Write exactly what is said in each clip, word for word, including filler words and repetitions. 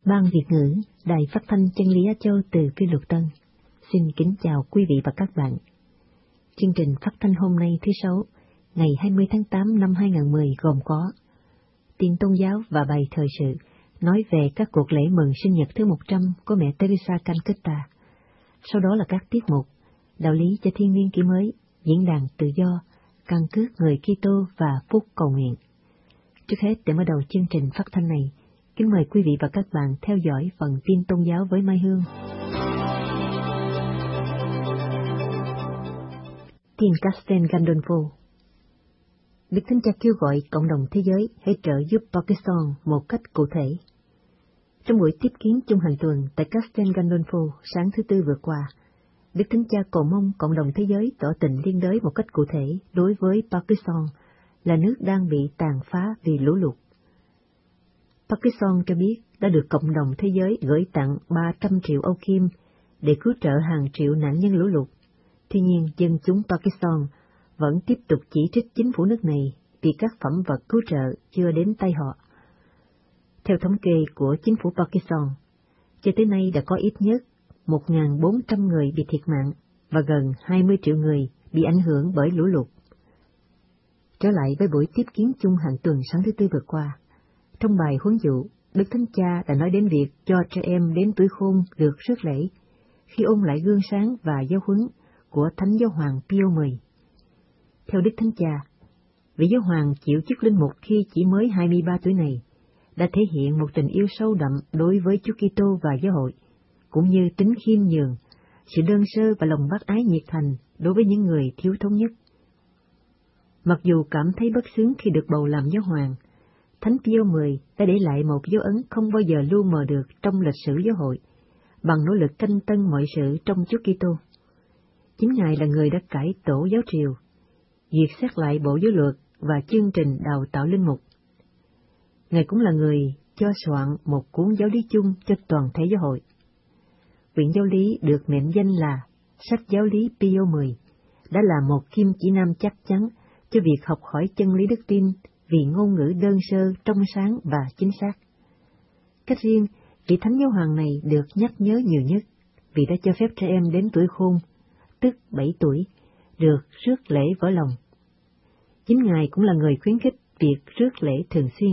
Ban Việt ngữ, Đài Phát thanh Chân lý Á Châu từ Phiên Lục Tân. Xin kính chào quý vị và các bạn. Chương trình phát thanh hôm nay thứ Sáu, ngày hai mươi tháng tám năm hai nghìn không trăm mười gồm có tin tôn giáo và bài thời sự nói về các cuộc lễ mừng sinh nhật thứ một trăm của mẹ Teresa Calcutta. Sau đó là các tiết mục đạo lý cho thiên niên kỷ mới, diễn đàn tự do, căn cước người Kitô và phút cầu nguyện. Trước hết, để mở đầu chương trình phát thanh này, kính mời quý vị và các bạn theo dõi phần tin tôn giáo với Mai Hương. Tin Castel Gandolfo. Đức Thánh Cha kêu gọi cộng đồng thế giới hãy trợ giúp Pakistan một cách cụ thể. Trong buổi tiếp kiến chung hàng tuần tại Castel Gandolfo sáng thứ Tư vừa qua, Đức Thánh Cha cầu mong cộng đồng thế giới tỏ tình liên đới một cách cụ thể đối với Pakistan, là nước đang bị tàn phá vì lũ lụt. Pakistan cho biết đã được cộng đồng thế giới gửi tặng ba trăm triệu Âu Kim để cứu trợ hàng triệu nạn nhân lũ lụt. Tuy nhiên, dân chúng Pakistan vẫn tiếp tục chỉ trích chính phủ nước này vì các phẩm vật cứu trợ chưa đến tay họ. Theo thống kê của chính phủ Pakistan, cho tới nay đã có ít nhất một nghìn bốn trăm người bị thiệt mạng và gần hai mươi triệu người bị ảnh hưởng bởi lũ lụt. Trở lại với buổi tiếp kiến chung hàng tuần sáng thứ Tư vừa qua, trong bài huấn dụ, Đức Thánh Cha đã nói đến việc cho trẻ em đến tuổi khôn được rước lễ, khi ôn lại gương sáng và giáo huấn của Thánh Giáo Hoàng Pio mười. Theo Đức Thánh Cha, vị Giáo Hoàng chịu chức linh mục khi chỉ mới hai mươi ba tuổi này đã thể hiện một tình yêu sâu đậm đối với Chúa Kitô và giáo hội, cũng như tính khiêm nhường, sự đơn sơ và lòng bác ái nhiệt thành đối với những người thiếu thốn nhất. Mặc dù cảm thấy bất xứng khi được bầu làm Giáo Hoàng, Thánh Pio mười đã để lại một dấu ấn không bao giờ lu mờ được trong lịch sử giáo hội, bằng nỗ lực canh tân mọi sự trong Chúa Kitô. Chính Ngài là người đã cải tổ giáo triều, duyệt xét lại bộ giáo luật và chương trình đào tạo linh mục. Ngài cũng là người cho soạn một cuốn giáo lý chung cho toàn thể giáo hội. Quyển giáo lý được mệnh danh là Sách Giáo lý Pio mười đã là một kim chỉ nam chắc chắn cho việc học hỏi chân lý đức tin vì ngôn ngữ đơn sơ, trong sáng và chính xác. Cách riêng, vị Thánh Giáo Hoàng này được nhắc nhớ nhiều nhất vì đã cho phép trẻ em đến tuổi khôn, tức bảy tuổi, được rước lễ vỡ lòng. Chính Ngài cũng là người khuyến khích việc rước lễ thường xuyên.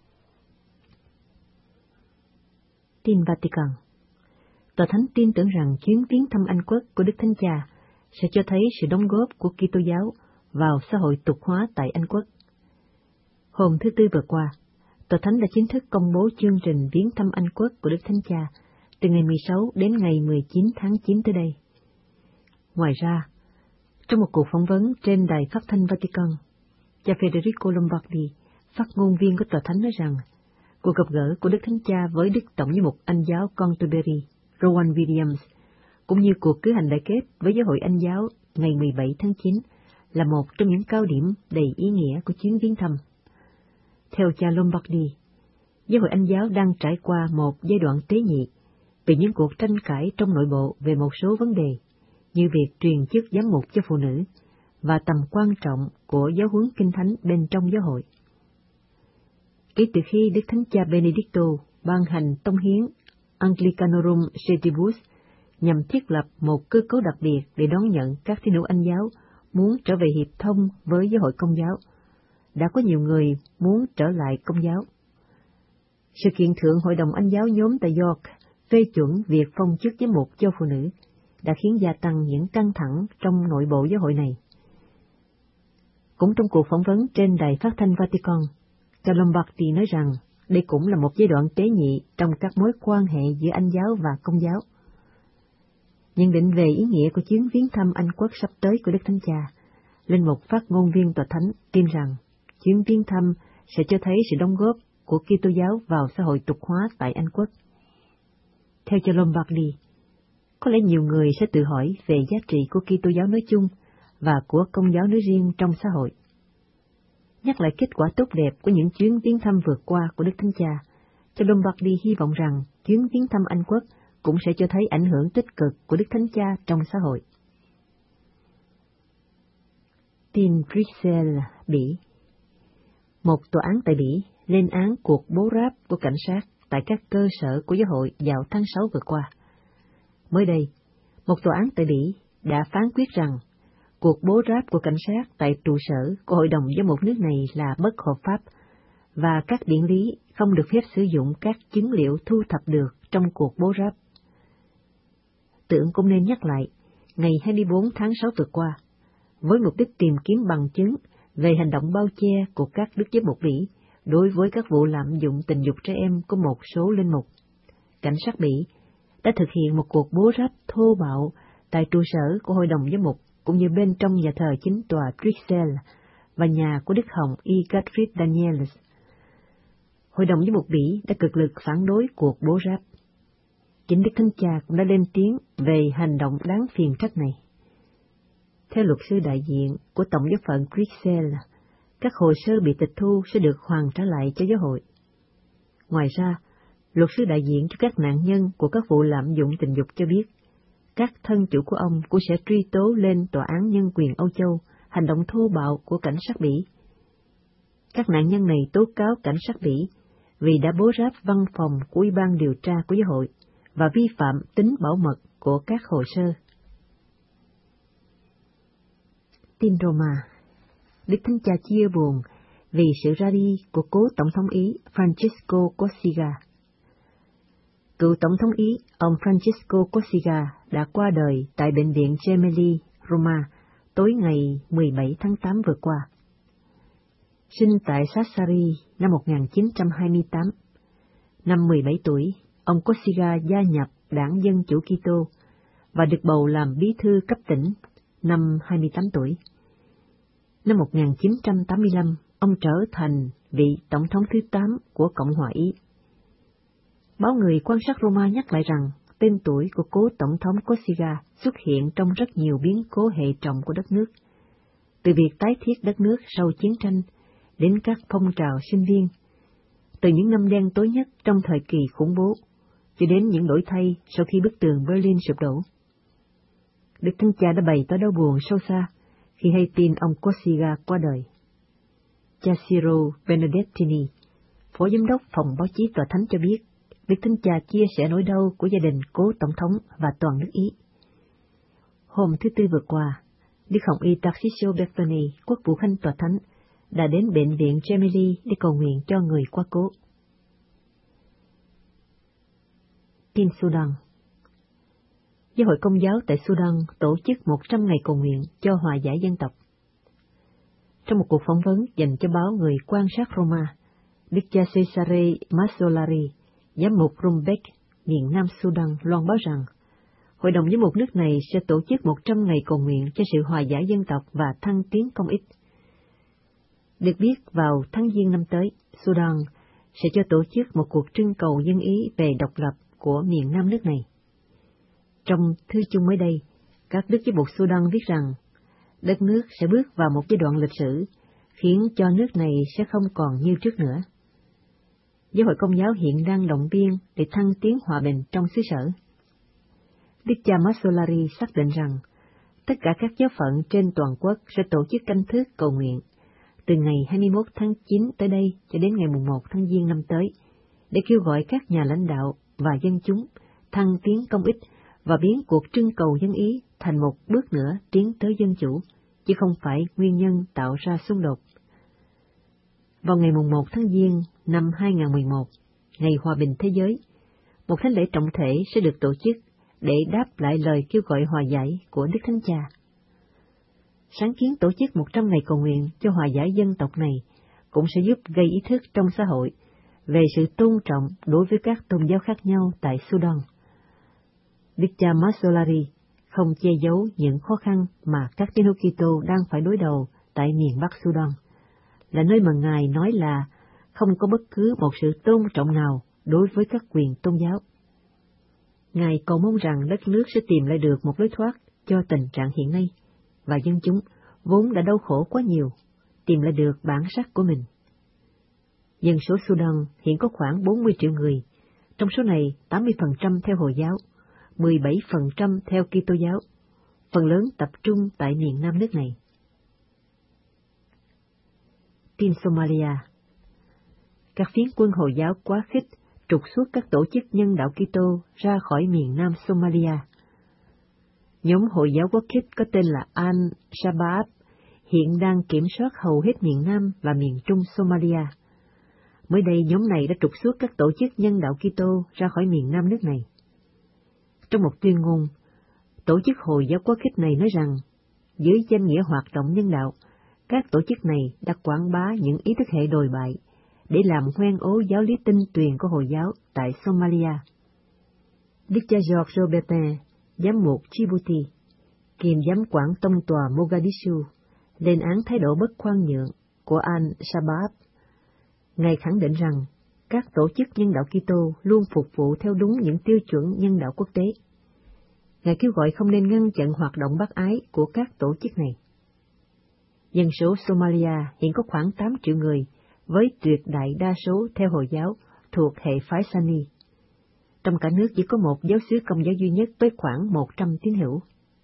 Tin Vatican. Tòa Thánh tin tưởng rằng chuyến viếng thăm Anh Quốc của Đức Thánh Cha sẽ cho thấy sự đóng góp của Kitô giáo vào xã hội tục hóa tại Anh Quốc. Hôm thứ Tư vừa qua, Tòa Thánh đã chính thức công bố chương trình viếng thăm Anh Quốc của Đức Thánh Cha từ ngày mười sáu đến ngày mười chín tháng chín tới đây. Ngoài ra, trong một cuộc phỏng vấn trên đài phát thanh Vatican, cha Federico Lombardi, phát ngôn viên của Tòa Thánh nói rằng, cuộc gặp gỡ của Đức Thánh Cha với Đức Tổng giám mục Anh giáo Canterbury, Rowan Williams, cũng như cuộc cử hành đại kết với Giáo hội Anh giáo ngày mười bảy tháng chín là một trong những cao điểm đầy ý nghĩa của chuyến viếng thăm. Theo cha Lombardi, Giáo hội Anh giáo đang trải qua một giai đoạn tế nhị vì những cuộc tranh cãi trong nội bộ về một số vấn đề, như việc truyền chức giám mục cho phụ nữ và tầm quan trọng của giáo huấn kinh thánh bên trong giáo hội. Kể từ khi Đức Thánh Cha Benedicto ban hành tông hiến Anglicanorum Sedibus nhằm thiết lập một cơ cấu đặc biệt để đón nhận các tín hữu Anh giáo muốn trở về hiệp thông với giáo hội Công giáo, đã có nhiều người muốn trở lại Công giáo. Sự kiện Thượng Hội đồng Anh giáo nhóm tại York phê chuẩn việc phong chức giám mục cho phụ nữ đã khiến gia tăng những căng thẳng trong nội bộ giáo hội này. Cũng trong cuộc phỏng vấn trên đài phát thanh Vatican, cha Lombardi nói rằng đây cũng là một giai đoạn tế nhị trong các mối quan hệ giữa Anh giáo và Công giáo. Nhận định về ý nghĩa của chuyến viếng thăm Anh Quốc sắp tới của Đức Thánh Cha, linh mục phát ngôn viên Tòa Thánh tin rằng chuyến viếng thăm sẽ cho thấy sự đóng góp của Kitô giáo vào xã hội tục hóa tại Anh Quốc. Theo cha Lombardi, có lẽ nhiều người sẽ tự hỏi về giá trị của Kitô giáo nói chung và của Công giáo nói riêng trong xã hội. Nhắc lại kết quả tốt đẹp của những chuyến viếng thăm vừa qua của Đức Thánh Cha, cha Lombardi hy vọng rằng chuyến viếng thăm Anh Quốc cũng sẽ cho thấy ảnh hưởng tích cực của Đức Thánh Cha trong xã hội. Tin Bruxelles, Bỉ. Một tòa án tại Bỉ lên án cuộc bố ráp của cảnh sát tại các cơ sở của giáo hội vào tháng sáu vừa qua. Mới đây, một tòa án tại Bỉ đã phán quyết rằng cuộc bố ráp của cảnh sát tại trụ sở của Hội đồng Giám mục nước này là bất hợp pháp, và các điển lý không được phép sử dụng các chứng liệu thu thập được trong cuộc bố ráp. Tưởng cũng nên nhắc lại, ngày hai mươi bốn tháng sáu vừa qua, với mục đích tìm kiếm bằng chứng về hành động bao che của các đức giám mục Bỉ đối với các vụ lạm dụng tình dục trẻ em của một số linh mục, cảnh sát Bỉ đã thực hiện một cuộc bố ráp thô bạo tại trụ sở của Hội đồng Giám mục, cũng như bên trong nhà thờ chính tòa Bruxelles và nhà của Đức Hồng Y. Gottfried Daniels. Hội đồng Giám mục Bỉ đã cực lực phản đối cuộc bố ráp. Chính Đức Thánh Cha cũng đã lên tiếng về hành động đáng phiền trách này. Theo luật sư đại diện của Tổng giáo phận Bruxelles, các hồ sơ bị tịch thu sẽ được hoàn trả lại cho giáo hội. Ngoài ra, luật sư đại diện cho các nạn nhân của các vụ lạm dụng tình dục cho biết, các thân chủ của ông cũng sẽ truy tố lên Tòa án Nhân quyền Âu Châu hành động thô bạo của cảnh sát Bỉ. Các nạn nhân này tố cáo cảnh sát Bỉ vì đã bố ráp văn phòng của Ủy ban điều tra của giáo hội và vi phạm tính bảo mật của các hồ sơ. Tin Roma. Đức Thánh Cha chia buồn vì sự ra đi của cố Tổng thống Ý Francesco Cossiga. Cựu Tổng thống Ý, ông Francesco Cossiga đã qua đời tại Bệnh viện Gemelli, Roma, tối ngày mười bảy tháng tám vừa qua. Sinh tại Sassari năm một nghìn chín trăm hai mươi tám. Năm mười bảy tuổi, ông Cossiga gia nhập Đảng Dân Chủ Kitô và được bầu làm bí thư cấp tỉnh năm hai mươi tám tuổi. Năm một nghìn chín trăm tám mươi lăm, ông trở thành vị tổng thống thứ tám của Cộng hòa Ý. Báo Người Quan sát Roma nhắc lại rằng tên tuổi của cố tổng thống Cossiga xuất hiện trong rất nhiều biến cố hệ trọng của đất nước, từ việc tái thiết đất nước sau chiến tranh đến các phong trào sinh viên, từ những năm đen tối nhất trong thời kỳ khủng bố cho đến những đổi thay sau khi bức tường Berlin sụp đổ. Đức Thánh Cha đã bày tỏ đau buồn sâu xa khi hay tin ông Cossiga qua đời. Cha Ciro Benedettini, Phó Giám đốc Phòng Báo chí Tòa Thánh cho biết, Đức Thánh Cha chia sẻ nỗi đau của gia đình cố Tổng thống và toàn nước Ý. Hôm thứ Tư vừa qua, Đức Hồng Y Tarcisio Bertoni, Quốc vụ Khanh Tòa Thánh, đã đến Bệnh viện Gemelli để cầu nguyện cho người quá cố. Tin Sudan. Giáo hội Công giáo tại Sudan tổ chức một trăm ngày cầu nguyện cho hòa giải dân tộc. Trong một cuộc phỏng vấn dành cho báo Người Quan sát Roma, Đức cha Cesare Masolari, giám mục Rumbek, miền Nam Sudan, loan báo rằng Hội đồng giám mục nước này sẽ tổ chức một trăm ngày cầu nguyện cho sự hòa giải dân tộc và thăng tiến công ích. Được biết, vào tháng Giêng năm tới, Sudan sẽ cho tổ chức một cuộc trưng cầu dân ý về độc lập của miền Nam nước này. Trong thư chung mới đây, các đức giám mục Sudan viết rằng đất nước sẽ bước vào một giai đoạn lịch sử khiến cho nước này sẽ không còn như trước nữa. Giáo hội Công giáo hiện đang động viên để thăng tiến hòa bình trong xứ sở. Đức cha Masolari xác định rằng tất cả các giáo phận trên toàn quốc sẽ tổ chức canh thức cầu nguyện từ ngày hai mươi mốt tháng chín tới đây cho đến ngày mùng một tháng Giêng năm tới, để kêu gọi các nhà lãnh đạo và dân chúng thăng tiến công ích và biến cuộc trưng cầu dân ý thành một bước nữa tiến tới dân chủ, chứ không phải nguyên nhân tạo ra xung đột. Vào ngày mùng một tháng Giêng năm hai nghìn không trăm mười một, Ngày Hòa bình Thế giới, một thánh lễ trọng thể sẽ được tổ chức để đáp lại lời kêu gọi hòa giải của Đức Thánh Cha. Sáng kiến tổ chức một trăm ngày cầu nguyện cho hòa giải dân tộc này cũng sẽ giúp gây ý thức trong xã hội về sự tôn trọng đối với các tôn giáo khác nhau tại Sudan. Đức cha Masolari không che giấu những khó khăn mà các tín hữu Kitô đang phải đối đầu tại miền Bắc Sudan, là nơi mà Ngài nói là không có bất cứ một sự tôn trọng nào đối với các quyền tôn giáo. Ngài cầu mong rằng đất nước sẽ tìm lại được một lối thoát cho tình trạng hiện nay, và dân chúng, vốn đã đau khổ quá nhiều, tìm lại được bản sắc của mình. Dân số Sudan hiện có khoảng bốn mươi triệu người, trong số này tám mươi phần trăm theo Hồi giáo, mười bảy phần trăm theo Kitô giáo, phần lớn tập trung tại miền Nam nước này. Tin Somalia. Các phiến quân Hồi giáo quá khích trục xuất các tổ chức nhân đạo Kitô ra khỏi miền nam Somalia. Nhóm Hồi giáo quốc khích có tên là Al-Shabaab hiện đang kiểm soát hầu hết miền nam và miền trung Somalia. Mới đây, nhóm này đã trục xuất các tổ chức nhân đạo Kitô ra khỏi miền nam nước này. Trong một tuyên ngôn, tổ chức Hồi giáo quốc khích này nói rằng, dưới danh nghĩa hoạt động nhân đạo, các tổ chức này đã quảng bá những ý thức hệ đồi bại để làm hoen ố giáo lý tinh tuyền của Hồi giáo tại Somalia. Đức cha George Robertin, giám mục Djibouti, kiêm giám quản tông tòa Mogadishu, lên án thái độ bất khoan nhượng của Al-Shabaab. Ngài khẳng định rằng các tổ chức nhân đạo Kitô luôn phục vụ theo đúng những tiêu chuẩn nhân đạo quốc tế. Ngài kêu gọi không nên ngăn chặn hoạt động bác ái của các tổ chức này. Dân số Somalia hiện có khoảng tám triệu người, với tuyệt đại đa số theo Hồi giáo thuộc hệ phái Sunni. Trong cả nước chỉ có một giáo xứ Công giáo duy nhất với khoảng một trăm tín hữu.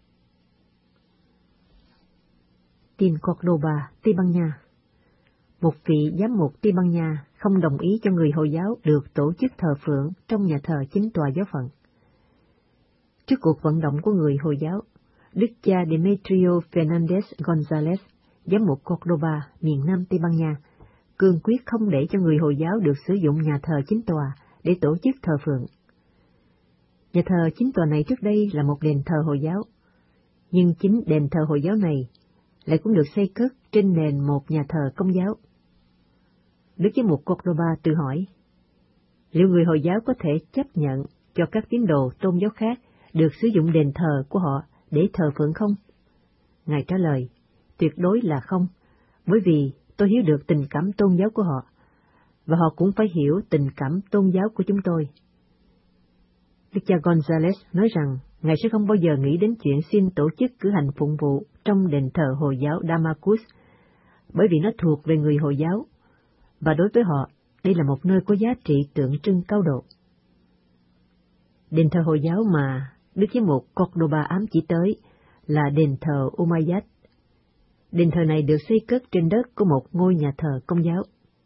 Tin Cordoba, Tây Ban Nha. Một vị giám mục Tây Ban Nha không đồng ý cho người Hồi giáo được tổ chức thờ phượng trong nhà thờ chính tòa giáo phận. Trước cuộc vận động của người Hồi giáo, Đức cha Demetrio Fernandez González, giám mục Cordoba, miền nam Tây Ban Nha, cương quyết không để cho người Hồi giáo được sử dụng nhà thờ chính tòa để tổ chức thờ phượng. Nhà thờ chính tòa này trước đây là một đền thờ Hồi giáo, nhưng chính đền thờ Hồi giáo này lại cũng được xây cất trên nền một nhà thờ Công giáo. Đức giám mục Cordoba tự hỏi, liệu người Hồi giáo có thể chấp nhận cho các tín đồ tôn giáo khác được sử dụng đền thờ của họ để thờ phượng không? Ngài trả lời, tuyệt đối là không, bởi vì tôi hiểu được tình cảm tôn giáo của họ, và họ cũng phải hiểu tình cảm tôn giáo của chúng tôi. Đức cha González nói rằng, Ngài sẽ không bao giờ nghĩ đến chuyện xin tổ chức cử hành phụng vụ trong đền thờ Hồi giáo Damascus, bởi vì nó thuộc về người Hồi giáo, và đối với họ, đây là một nơi có giá trị tượng trưng cao độ. Đền thờ Hồi giáo mà Đức giám mục Cordoba ám chỉ tới là đền thờ Umayyad. Đền thờ này được xây cất trên đất của một ngôi nhà thờ Công giáo.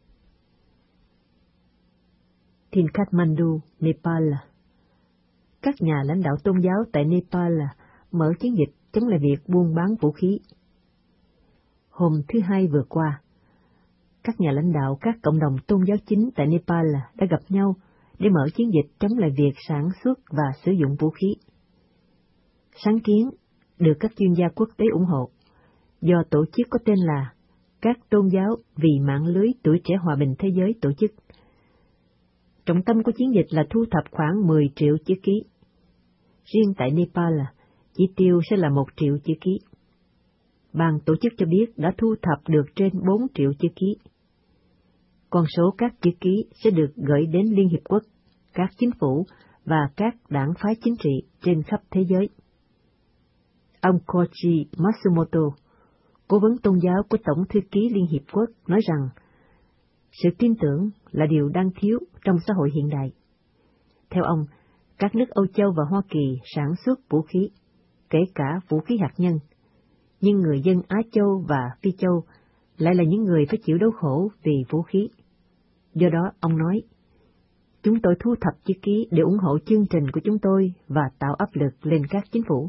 Tin Kathmandu, Nepal. Các nhà lãnh đạo tôn giáo tại Nepal mở chiến dịch chống lại việc buôn bán vũ khí. Hôm thứ Hai vừa qua, các nhà lãnh đạo các cộng đồng tôn giáo chính tại Nepal đã gặp nhau để mở chiến dịch chống lại việc sản xuất và sử dụng vũ khí. Sáng kiến được các chuyên gia quốc tế ủng hộ, do tổ chức có tên là Các Tôn giáo vì mạng lưới tuổi trẻ hòa bình thế giới tổ chức. Trọng tâm của chiến dịch là thu thập khoảng mười triệu chữ ký. Riêng tại Nepal, chỉ tiêu sẽ là một triệu chữ ký. Ban tổ chức cho biết đã thu thập được trên bốn triệu chữ ký. Con số các chữ ký sẽ được gửi đến Liên Hiệp Quốc, các chính phủ và các đảng phái chính trị trên khắp thế giới. Ông Koichi Matsumoto, cố vấn tôn giáo của Tổng thư ký Liên Hiệp Quốc, nói rằng sự tin tưởng là điều đang thiếu trong xã hội hiện đại. Theo ông, các nước Âu Châu và Hoa Kỳ sản xuất vũ khí, kể cả vũ khí hạt nhân, nhưng người dân Á Châu và Phi Châu lại là những người phải chịu đau khổ vì vũ khí. Do đó, ông nói, chúng tôi thu thập chữ ký để ủng hộ chương trình của chúng tôi và tạo áp lực lên các chính phủ.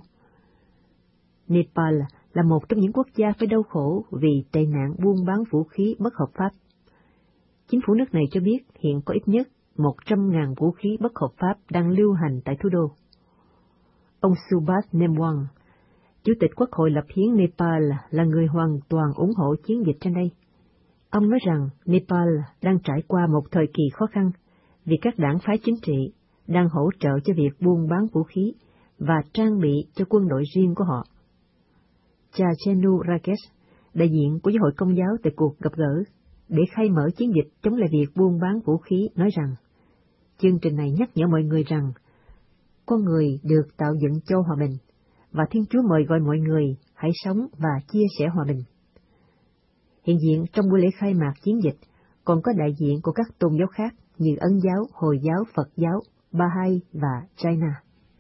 Nepal là một trong những quốc gia phải đau khổ vì tệ nạn buôn bán vũ khí bất hợp pháp. Chính phủ nước này cho biết hiện có ít nhất một trăm ngàn vũ khí bất hợp pháp đang lưu hành tại thủ đô. Ông Subhas Nemwang, Chủ tịch Quốc hội lập hiến Nepal, là người hoàn toàn ủng hộ chiến dịch trên đây. Ông nói rằng Nepal đang trải qua một thời kỳ khó khăn vì các đảng phái chính trị đang hỗ trợ cho việc buôn bán vũ khí và trang bị cho quân đội riêng của họ. Cha Chenu Rakesh, đại diện của Giáo hội Công giáo tại cuộc gặp gỡ để khai mở chiến dịch chống lại việc buôn bán vũ khí, nói rằng chương trình này nhắc nhở mọi người rằng con người được tạo dựng cho hòa bình, và Thiên Chúa mời gọi mọi người hãy sống và chia sẻ hòa bình. Hiện diện trong buổi lễ khai mạc chiến dịch còn có đại diện của các tôn giáo khác như Ấn giáo, Hồi giáo, Phật giáo, Bahai và China.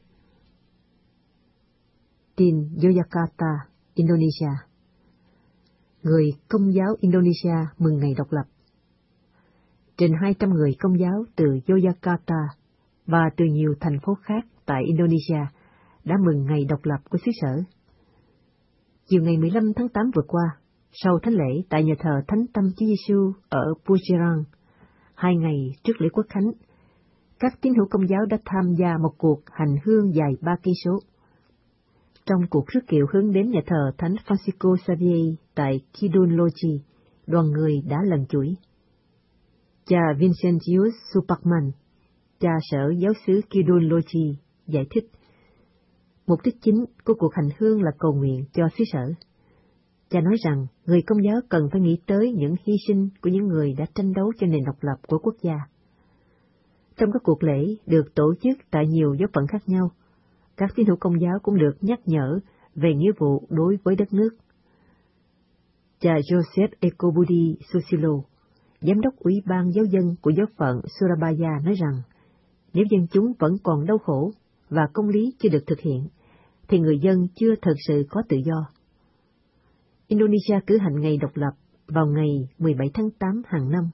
Tin Yogyakarta, Indonesia. Người Công giáo Indonesia mừng ngày độc lập. trên hai trăm người Công giáo từ Yogyakarta và từ nhiều thành phố khác tại Indonesia đã mừng ngày độc lập của xứ sở. Chiều ngày mười lăm tháng tám vừa qua, sau thánh lễ tại nhà thờ Thánh Tâm Chúa Giêsu ở Pujirang, hai ngày trước lễ Quốc khánh, các tín hữu Công giáo đã tham gia một cuộc hành hương dài ba cây số. Trong cuộc rước kiệu hướng đến nhà thờ Thánh Francisco Xavier tại Kidul Loji, đoàn người đã lần chuỗi. Cha Vincentius Supakman, cha sở giáo xứ Kidul Loji, giải thích, mục đích chính của cuộc hành hương là cầu nguyện cho xứ sở. Cha nói rằng người Công giáo cần phải nghĩ tới những hy sinh của những người đã tranh đấu cho nền độc lập của quốc gia. Trong các cuộc lễ được tổ chức tại nhiều giáo phận khác nhau, các tín hữu Công giáo cũng được nhắc nhở về nghĩa vụ đối với đất nước. Cha Joseph Ekobudi Susilo, giám đốc Ủy ban giáo dân của giáo phận Surabaya nói rằng, nếu dân chúng vẫn còn đau khổ và công lý chưa được thực hiện, thì người dân chưa thật sự có tự do. Indonesia cử hành ngày độc lập vào ngày mười bảy tháng tám hàng năm.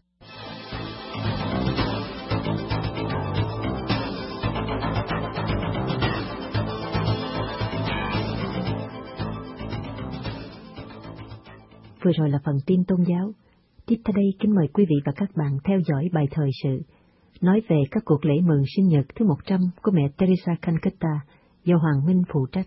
Vừa rồi là phần tin tôn giáo. Tiếp theo đây kính mời quý vị và các bạn theo dõi bài thời sự, nói về các cuộc lễ mừng sinh nhật thứ một trăm của mẹ Teresa Calcutta do Hoàng Minh phụ trách.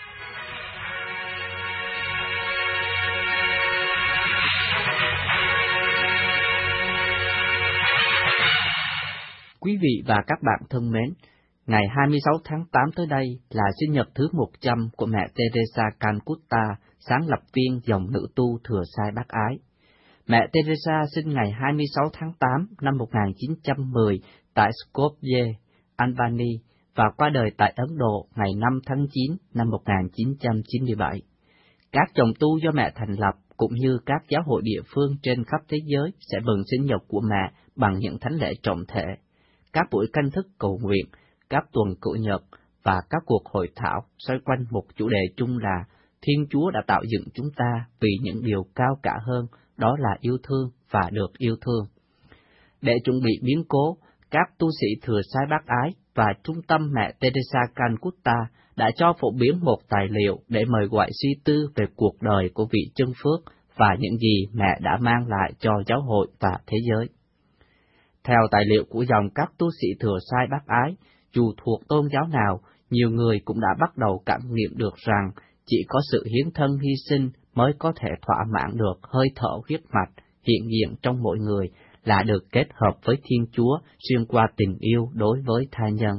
Quý vị và các bạn thân mến, ngày hai mươi sáu tháng tám tới đây là sinh nhật thứ một trăm của mẹ Teresa Calcutta, sáng lập viên dòng nữ tu thừa sai bác ái. Mẹ Teresa sinh ngày hai mươi sáu tháng tám năm một nghìn chín trăm mười tại Skopje, Albania và qua đời tại Ấn Độ ngày năm tháng chín năm một nghìn chín trăm chín mươi bảy. Các dòng tu do mẹ thành lập cũng như các giáo hội địa phương trên khắp thế giới sẽ mừng sinh nhật của mẹ bằng những thánh lễ trọng thể, các buổi canh thức cầu nguyện, các tuần cựu nhật và các cuộc hội thảo xoay quanh một chủ đề chung là Thiên Chúa đã tạo dựng chúng ta vì những điều cao cả hơn, đó là yêu thương và được yêu thương. Để chuẩn bị biến cố, các tu sĩ thừa sai bác ái và Trung tâm mẹ Teresa Calcutta đã cho phổ biến một tài liệu để mời gọi suy tư về cuộc đời của vị chân phước và những gì mẹ đã mang lại cho giáo hội và thế giới. Theo tài liệu của dòng các tu sĩ thừa sai bác ái, dù thuộc tôn giáo nào, nhiều người cũng đã bắt đầu cảm nghiệm được rằng chỉ có sự hiến thân hy sinh mới có thể thỏa mãn được hơi thở huyết mạch hiện diện trong mỗi người là được kết hợp với Thiên Chúa xuyên qua tình yêu đối với tha nhân.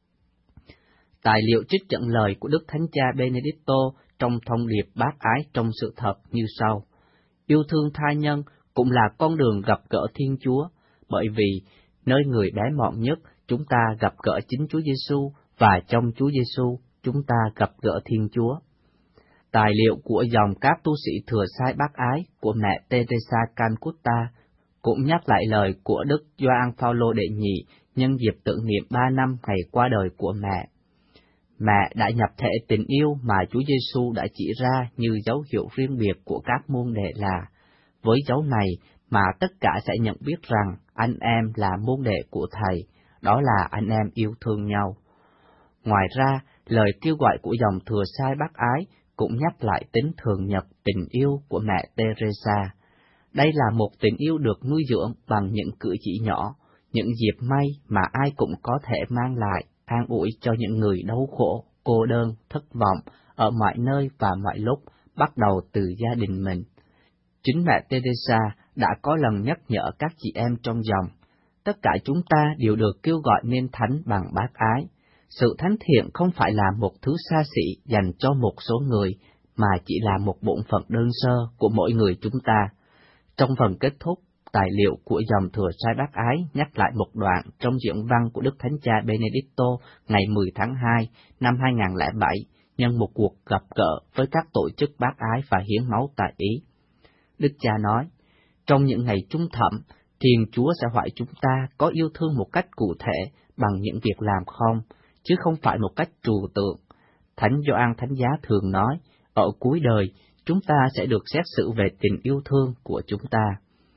Tài liệu trích dẫn lời của Đức Thánh Cha Benedicto trong thông điệp bác ái trong sự thật như sau: Yêu thương tha nhân cũng là con đường gặp gỡ Thiên Chúa, bởi vì nơi người bé mọn nhất chúng ta gặp gỡ chính Chúa Giêsu và trong Chúa Giêsu chúng ta gặp gỡ Thiên Chúa. Tài liệu của dòng các tu sĩ thừa sai bác ái của mẹ Teresa Calcutta cũng nhắc lại lời của Đức Gioan Phaolô đệ nhị nhân dịp tưởng niệm ba năm ngày qua đời của mẹ. Mẹ đã nhập thể tình yêu mà Chúa Giêsu đã chỉ ra như dấu hiệu riêng biệt của các môn đệ là, với dấu này mà tất cả sẽ nhận biết rằng anh em là môn đệ của Thầy, đó là anh em yêu thương nhau. Ngoài ra, lời kêu gọi của dòng thừa sai bác ái cũng nhắc lại tính thường nhật tình yêu của mẹ Teresa. Đây là một tình yêu được nuôi dưỡng bằng những cử chỉ nhỏ, những dịp may mà ai cũng có thể mang lại an ủi cho những người đau khổ, cô đơn, thất vọng ở mọi nơi và mọi lúc, bắt đầu từ gia đình mình. Chính mẹ Teresa đã có lần nhắc nhở các chị em trong dòng, tất cả chúng ta đều được kêu gọi nên thánh bằng bác ái. Sự thánh thiện không phải là một thứ xa xỉ dành cho một số người, mà chỉ là một bổn phận đơn sơ của mỗi người chúng ta. Trong phần kết thúc, tài liệu của dòng thừa sai bác ái nhắc lại một đoạn trong diễn văn của Đức Thánh Cha Benedicto ngày mười tháng hai năm hai nghìn không trăm lẻ bảy, nhân một cuộc gặp gỡ với các tổ chức bác ái và hiến máu tại Ý. Đức Cha nói, trong những ngày trung thẳm, Thiên Chúa sẽ hỏi chúng ta có yêu thương một cách cụ thể bằng những việc làm không, chứ không phải một cách trừu tượng. Thánh Gioan Thánh Giá thường nói, ở cuối đời, chúng ta sẽ được xét xử về tình yêu thương của chúng ta.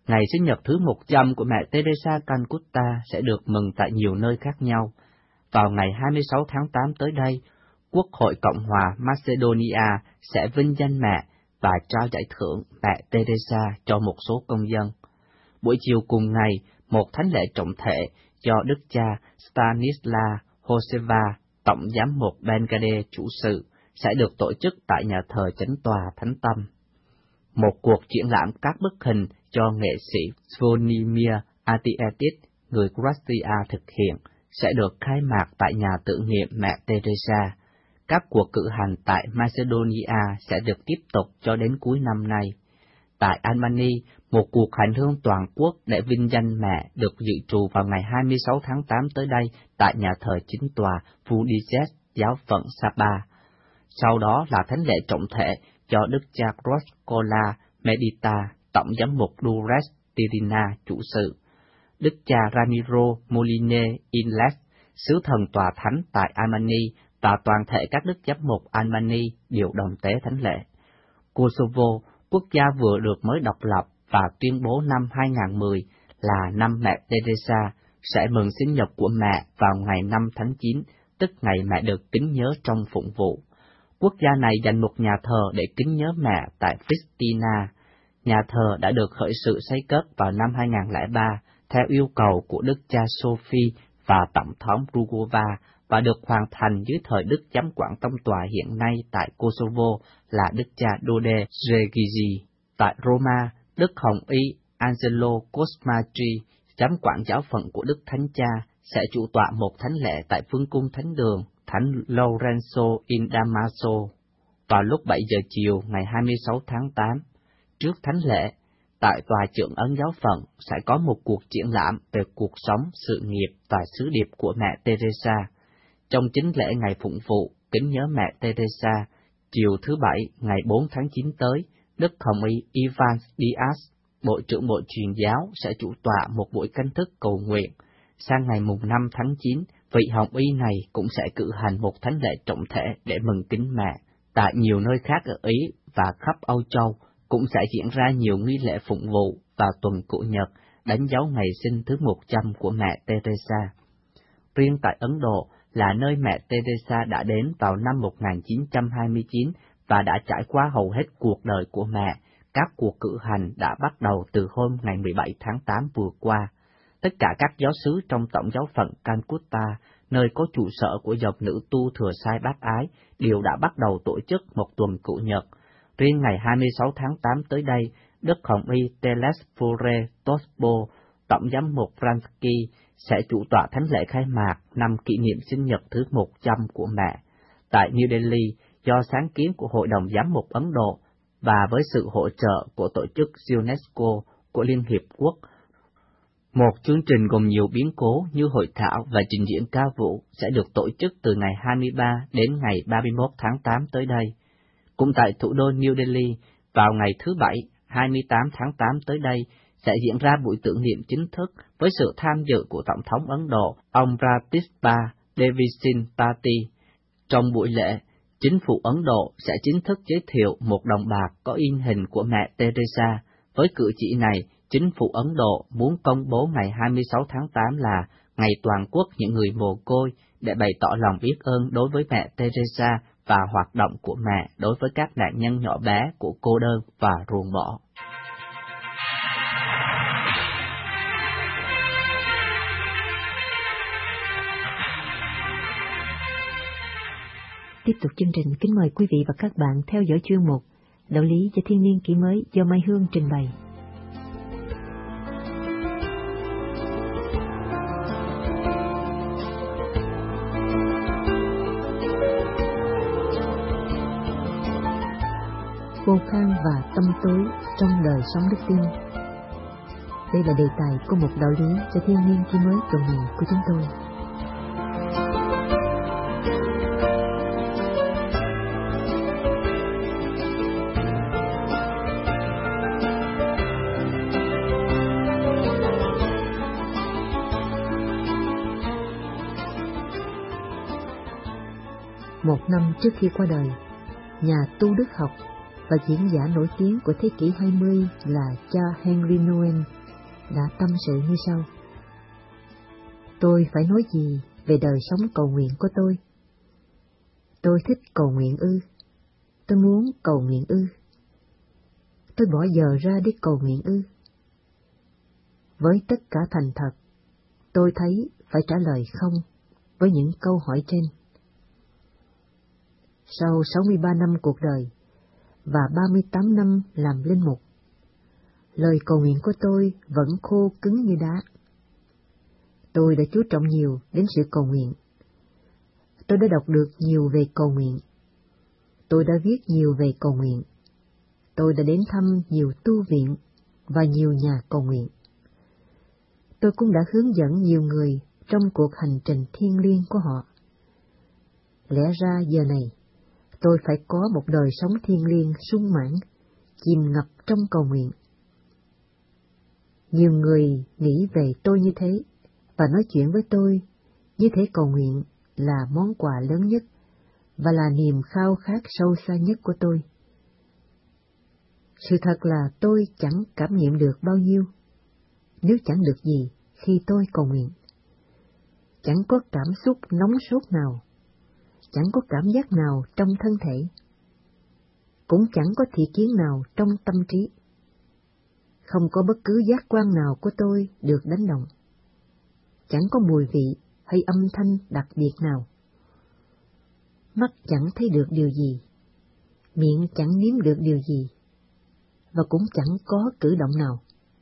Ngày sinh nhật thứ một trăm của mẹ Teresa Calcutta sẽ được mừng tại nhiều nơi khác nhau. Vào ngày hai mươi sáu tháng tám tới đây, Quốc hội Cộng hòa Macedonia sẽ vinh danh mẹ và trao giải thưởng mẹ Teresa cho một số công dân. Buổi chiều cùng ngày, một thánh lễ trọng thể do Đức cha Stanislav Hoseva, Tổng giám mục Belgrade chủ sự, sẽ được tổ chức tại nhà thờ Chánh tòa Thánh Tâm. Một cuộc triển lãm các bức hình do nghệ sĩ Zvonimir Atietic, người Croatia thực hiện, sẽ được khai mạc tại nhà tưởng niệm mẹ Teresa. Các cuộc cử hành tại Macedonia sẽ được tiếp tục cho đến cuối năm nay. Tại Albania, một cuộc hành hương toàn quốc để vinh danh mẹ được dự trù vào ngày hai mươi sáu tháng tám tới đây tại nhà thờ chính tòa Vudices, giáo phận Sapa. Sau đó là thánh lễ trọng thể do Đức cha Groscola Medita, Tổng giám mục Dures Tirina chủ sự. Đức cha Ramiro Moline Inlet, sứ thần tòa thánh tại Albania, và toàn thể các đức giám mục Albania đều đồng tế thánh lễ. Kosovo, quốc gia vừa được mới độc lập và tuyên bố năm hai không một không là năm mẹ Teresa, sẽ mừng sinh nhật của mẹ vào ngày năm tháng chín, tức ngày mẹ được kính nhớ trong phụng vụ. Quốc gia này dành một nhà thờ để kính nhớ mẹ tại Pristina. Nhà thờ đã được khởi sự xây cất vào năm hai không không ba theo yêu cầu của Đức cha Sophie và Tổng thống Rugova, và được hoàn thành dưới thời Đức Giám quản Tông tòa hiện nay tại Kosovo là Đức cha Dode Zregiji. Tại Roma, Đức Hồng Y Angelo Cosmaggi, Giám quản giáo phận của Đức Thánh Cha, sẽ chủ tọa một thánh lễ tại Vương cung Thánh đường Thánh Lorenzo in Damaso vào lúc bảy giờ chiều ngày hai mươi sáu tháng tám. Trước thánh lễ, tại tòa trưởng ấn giáo phận sẽ có một cuộc triển lãm về cuộc sống, sự nghiệp và sứ điệp của mẹ Teresa. Trong chính lễ ngày phụng vụ kính nhớ mẹ Teresa, chiều thứ Bảy ngày bốn tháng chín tới, Đức Hồng Y Ivan Diaz, Bộ trưởng Bộ Truyền giáo sẽ chủ tọa một buổi canh thức cầu nguyện. Sang ngày mùng năm tháng chín, vị Hồng Y này cũng sẽ cử hành một thánh lễ trọng thể để mừng kính mẹ. Tại nhiều nơi khác ở Ý và khắp Âu Châu cũng sẽ diễn ra nhiều nghi lễ phụng vụ và tuần Chủ nhật đánh dấu ngày sinh thứ một trăm của mẹ Teresa. Riêng tại Ấn Độ là nơi mẹ Teresa đã đến vào năm một nghìn chín trăm hai mươi chín và đã trải qua hầu hết cuộc đời của mẹ. Các cuộc cử hành đã bắt đầu từ hôm ngày mười bảy tháng tám vừa qua. Tất cả các giáo xứ trong Tổng giáo phận Calcutta, nơi có trụ sở của dòng nữ tu thừa sai bác ái, đều đã bắt đầu tổ chức một tuần Chủ nhật. Riêng ngày hai mươi sáu tháng tám tới đây, Đức Hồng Y Telesphore Tosbo, Tổng giám mục Fransky, sẽ chủ tọa thánh lễ khai mạc năm kỷ niệm sinh nhật thứ một trăm của mẹ. Tại New Delhi, do sáng kiến của Hội đồng Giám mục Ấn Độ và với sự hỗ trợ của tổ chức UNESCO của Liên Hiệp Quốc, một chương trình gồm nhiều biến cố như hội thảo và trình diễn ca vũ sẽ được tổ chức từ ngày hai mươi ba đến ngày ba mươi mốt tháng tám tới đây. Cũng tại thủ đô New Delhi, vào ngày thứ Bảy, hai mươi tám tháng tám tới đây, sẽ diễn ra buổi tưởng niệm chính thức với sự tham dự của Tổng thống Ấn Độ, ông Pratibha Devisingh Patti. Trong buổi lễ, chính phủ Ấn Độ sẽ chính thức giới thiệu một đồng bạc có in hình của mẹ Teresa. Với cử chỉ này, chính phủ Ấn Độ muốn công bố ngày hai mươi sáu tháng tám là Ngày Toàn quốc những người mồ côi để bày tỏ lòng biết ơn đối với mẹ Teresa và hoạt động của mẹ đối với các nạn nhân nhỏ bé của cô đơn và ruồng bỏ. Tiếp tục chương trình, kính mời quý vị và các bạn theo dõi chuyên mục Đạo lý cho thiên niên kỷ mới do Mai Hương trình bày. Khô khan và tâm tối trong đời sống đức tin. Đây là đề tài của một đạo lý cho thiên niên kỷ mới tuần này của chúng tôi. Một năm trước khi qua đời, nhà tu đức học và diễn giả nổi tiếng của thế kỷ hai mươi là cha Henry Nouwen đã tâm sự như sau. Tôi phải nói gì về đời sống cầu nguyện của tôi? Tôi thích cầu nguyện ư? Tôi muốn cầu nguyện ư? Tôi bỏ giờ ra để cầu nguyện ư? Với tất cả thành thật, tôi thấy phải trả lời không với những câu hỏi trên. Sau sáu mươi ba năm cuộc đời và ba mươi tám năm làm linh mục, lời cầu nguyện của tôi vẫn khô cứng như đá. Tôi đã chú trọng nhiều đến sự cầu nguyện. Tôi đã đọc được nhiều về cầu nguyện. Tôi đã viết nhiều về cầu nguyện. Tôi đã đến thăm nhiều tu viện và nhiều nhà cầu nguyện. Tôi cũng đã hướng dẫn nhiều người trong cuộc hành trình thiêng liêng của họ. Lẽ ra giờ này, tôi phải có một đời sống thiêng liêng sung mãn, chìm ngập trong cầu nguyện. Nhiều người nghĩ về tôi như thế, và nói chuyện với tôi như thế. Cầu nguyện là món quà lớn nhất, và là niềm khao khát sâu xa nhất của tôi. Sự thật là tôi chẳng cảm nghiệm được bao nhiêu, nếu chẳng được gì khi tôi cầu nguyện. Chẳng có cảm xúc nóng sốt nào, chẳng có cảm giác nào trong thân thể, cũng chẳng có thị kiến nào trong tâm trí. Không có bất cứ giác quan nào của tôi được đánh động. Chẳng có mùi vị hay âm thanh đặc biệt nào. Mắt chẳng thấy được điều gì, miệng chẳng nếm được điều gì, và cũng chẳng có cử động nào.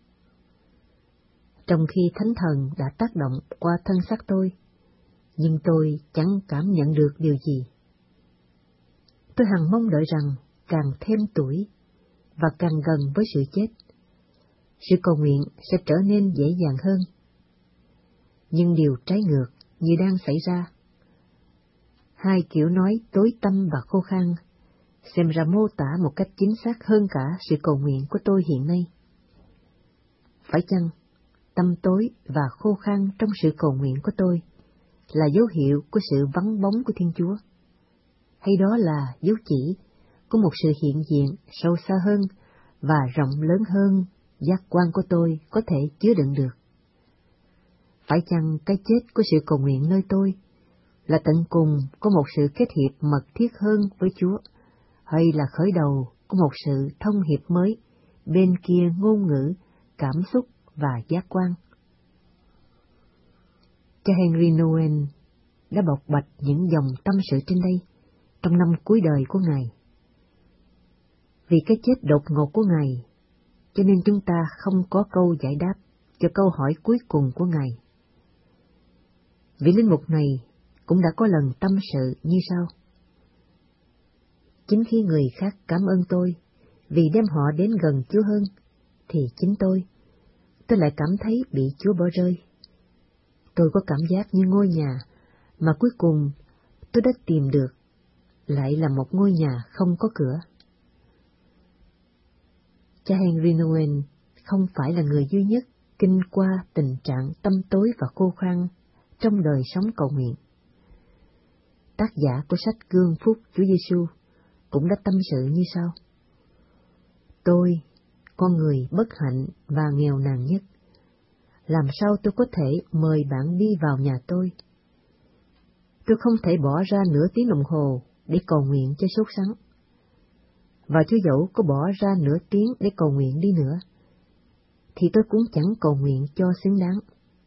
Trong khi Thánh Thần đã tác động qua thân xác tôi, nhưng tôi chẳng cảm nhận được điều gì. Tôi hằng mong đợi rằng càng thêm tuổi và càng gần với sự chết, sự cầu nguyện sẽ trở nên dễ dàng hơn. Nhưng điều trái ngược như đang xảy ra. Hai kiểu nói tối tăm và khô khan xem ra mô tả một cách chính xác hơn cả sự cầu nguyện của tôi hiện nay. Phải chăng tâm tối và khô khan trong sự cầu nguyện của tôi là dấu hiệu của sự vắng bóng của Thiên Chúa? Hay đó là dấu chỉ của một sự hiện diện sâu xa hơn và rộng lớn hơn giác quan của tôi có thể chứa đựng được? Phải chăng cái chết của sự cầu nguyện nơi tôi là tận cùng của một sự kết hiệp mật thiết hơn với Chúa, hay là khởi đầu của một sự thông hiệp mới bên kia ngôn ngữ, cảm xúc và giác quan? Cha Henry Nouwen đã bộc bạch những dòng tâm sự trên đây trong năm cuối đời của Ngài. Vì cái chết đột ngột của Ngài, cho nên chúng ta không có câu giải đáp cho câu hỏi cuối cùng của Ngài. Vị linh mục này cũng đã có lần tâm sự như sau. Chính khi người khác cảm ơn tôi vì đem họ đến gần Chúa hơn, thì chính tôi, tôi lại cảm thấy bị Chúa bỏ rơi. Tôi có cảm giác như ngôi nhà mà cuối cùng tôi đã tìm được lại là một ngôi nhà không có cửa. Cha Henry Nouwen không phải là người duy nhất kinh qua tình trạng tâm tối và khô khan trong đời sống cầu nguyện. Tác giả của sách Gương Phúc Chúa Giêsu cũng đã tâm sự như sau. Tôi, con người bất hạnh và nghèo nàn nhất, làm sao tôi có thể mời bạn đi vào nhà tôi? Tôi không thể bỏ ra nửa tiếng đồng hồ để cầu nguyện cho sốt sắng. Và cho dẫu có bỏ ra nửa tiếng để cầu nguyện đi nữa, thì tôi cũng chẳng cầu nguyện cho xứng đáng.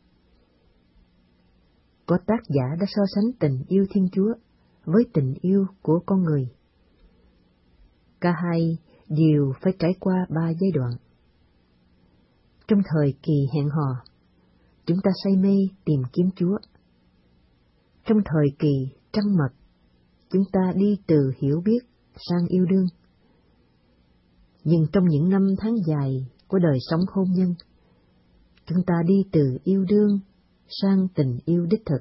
Có tác giả đã so sánh tình yêu Thiên Chúa với tình yêu của con người. Cả hai đều phải trải qua ba giai đoạn. Trong thời kỳ hẹn hò, chúng ta say mê tìm kiếm Chúa. Trong thời kỳ trăng mật, chúng ta đi từ hiểu biết sang yêu đương. Nhưng trong những năm tháng dài của đời sống hôn nhân, chúng ta đi từ yêu đương sang tình yêu đích thực.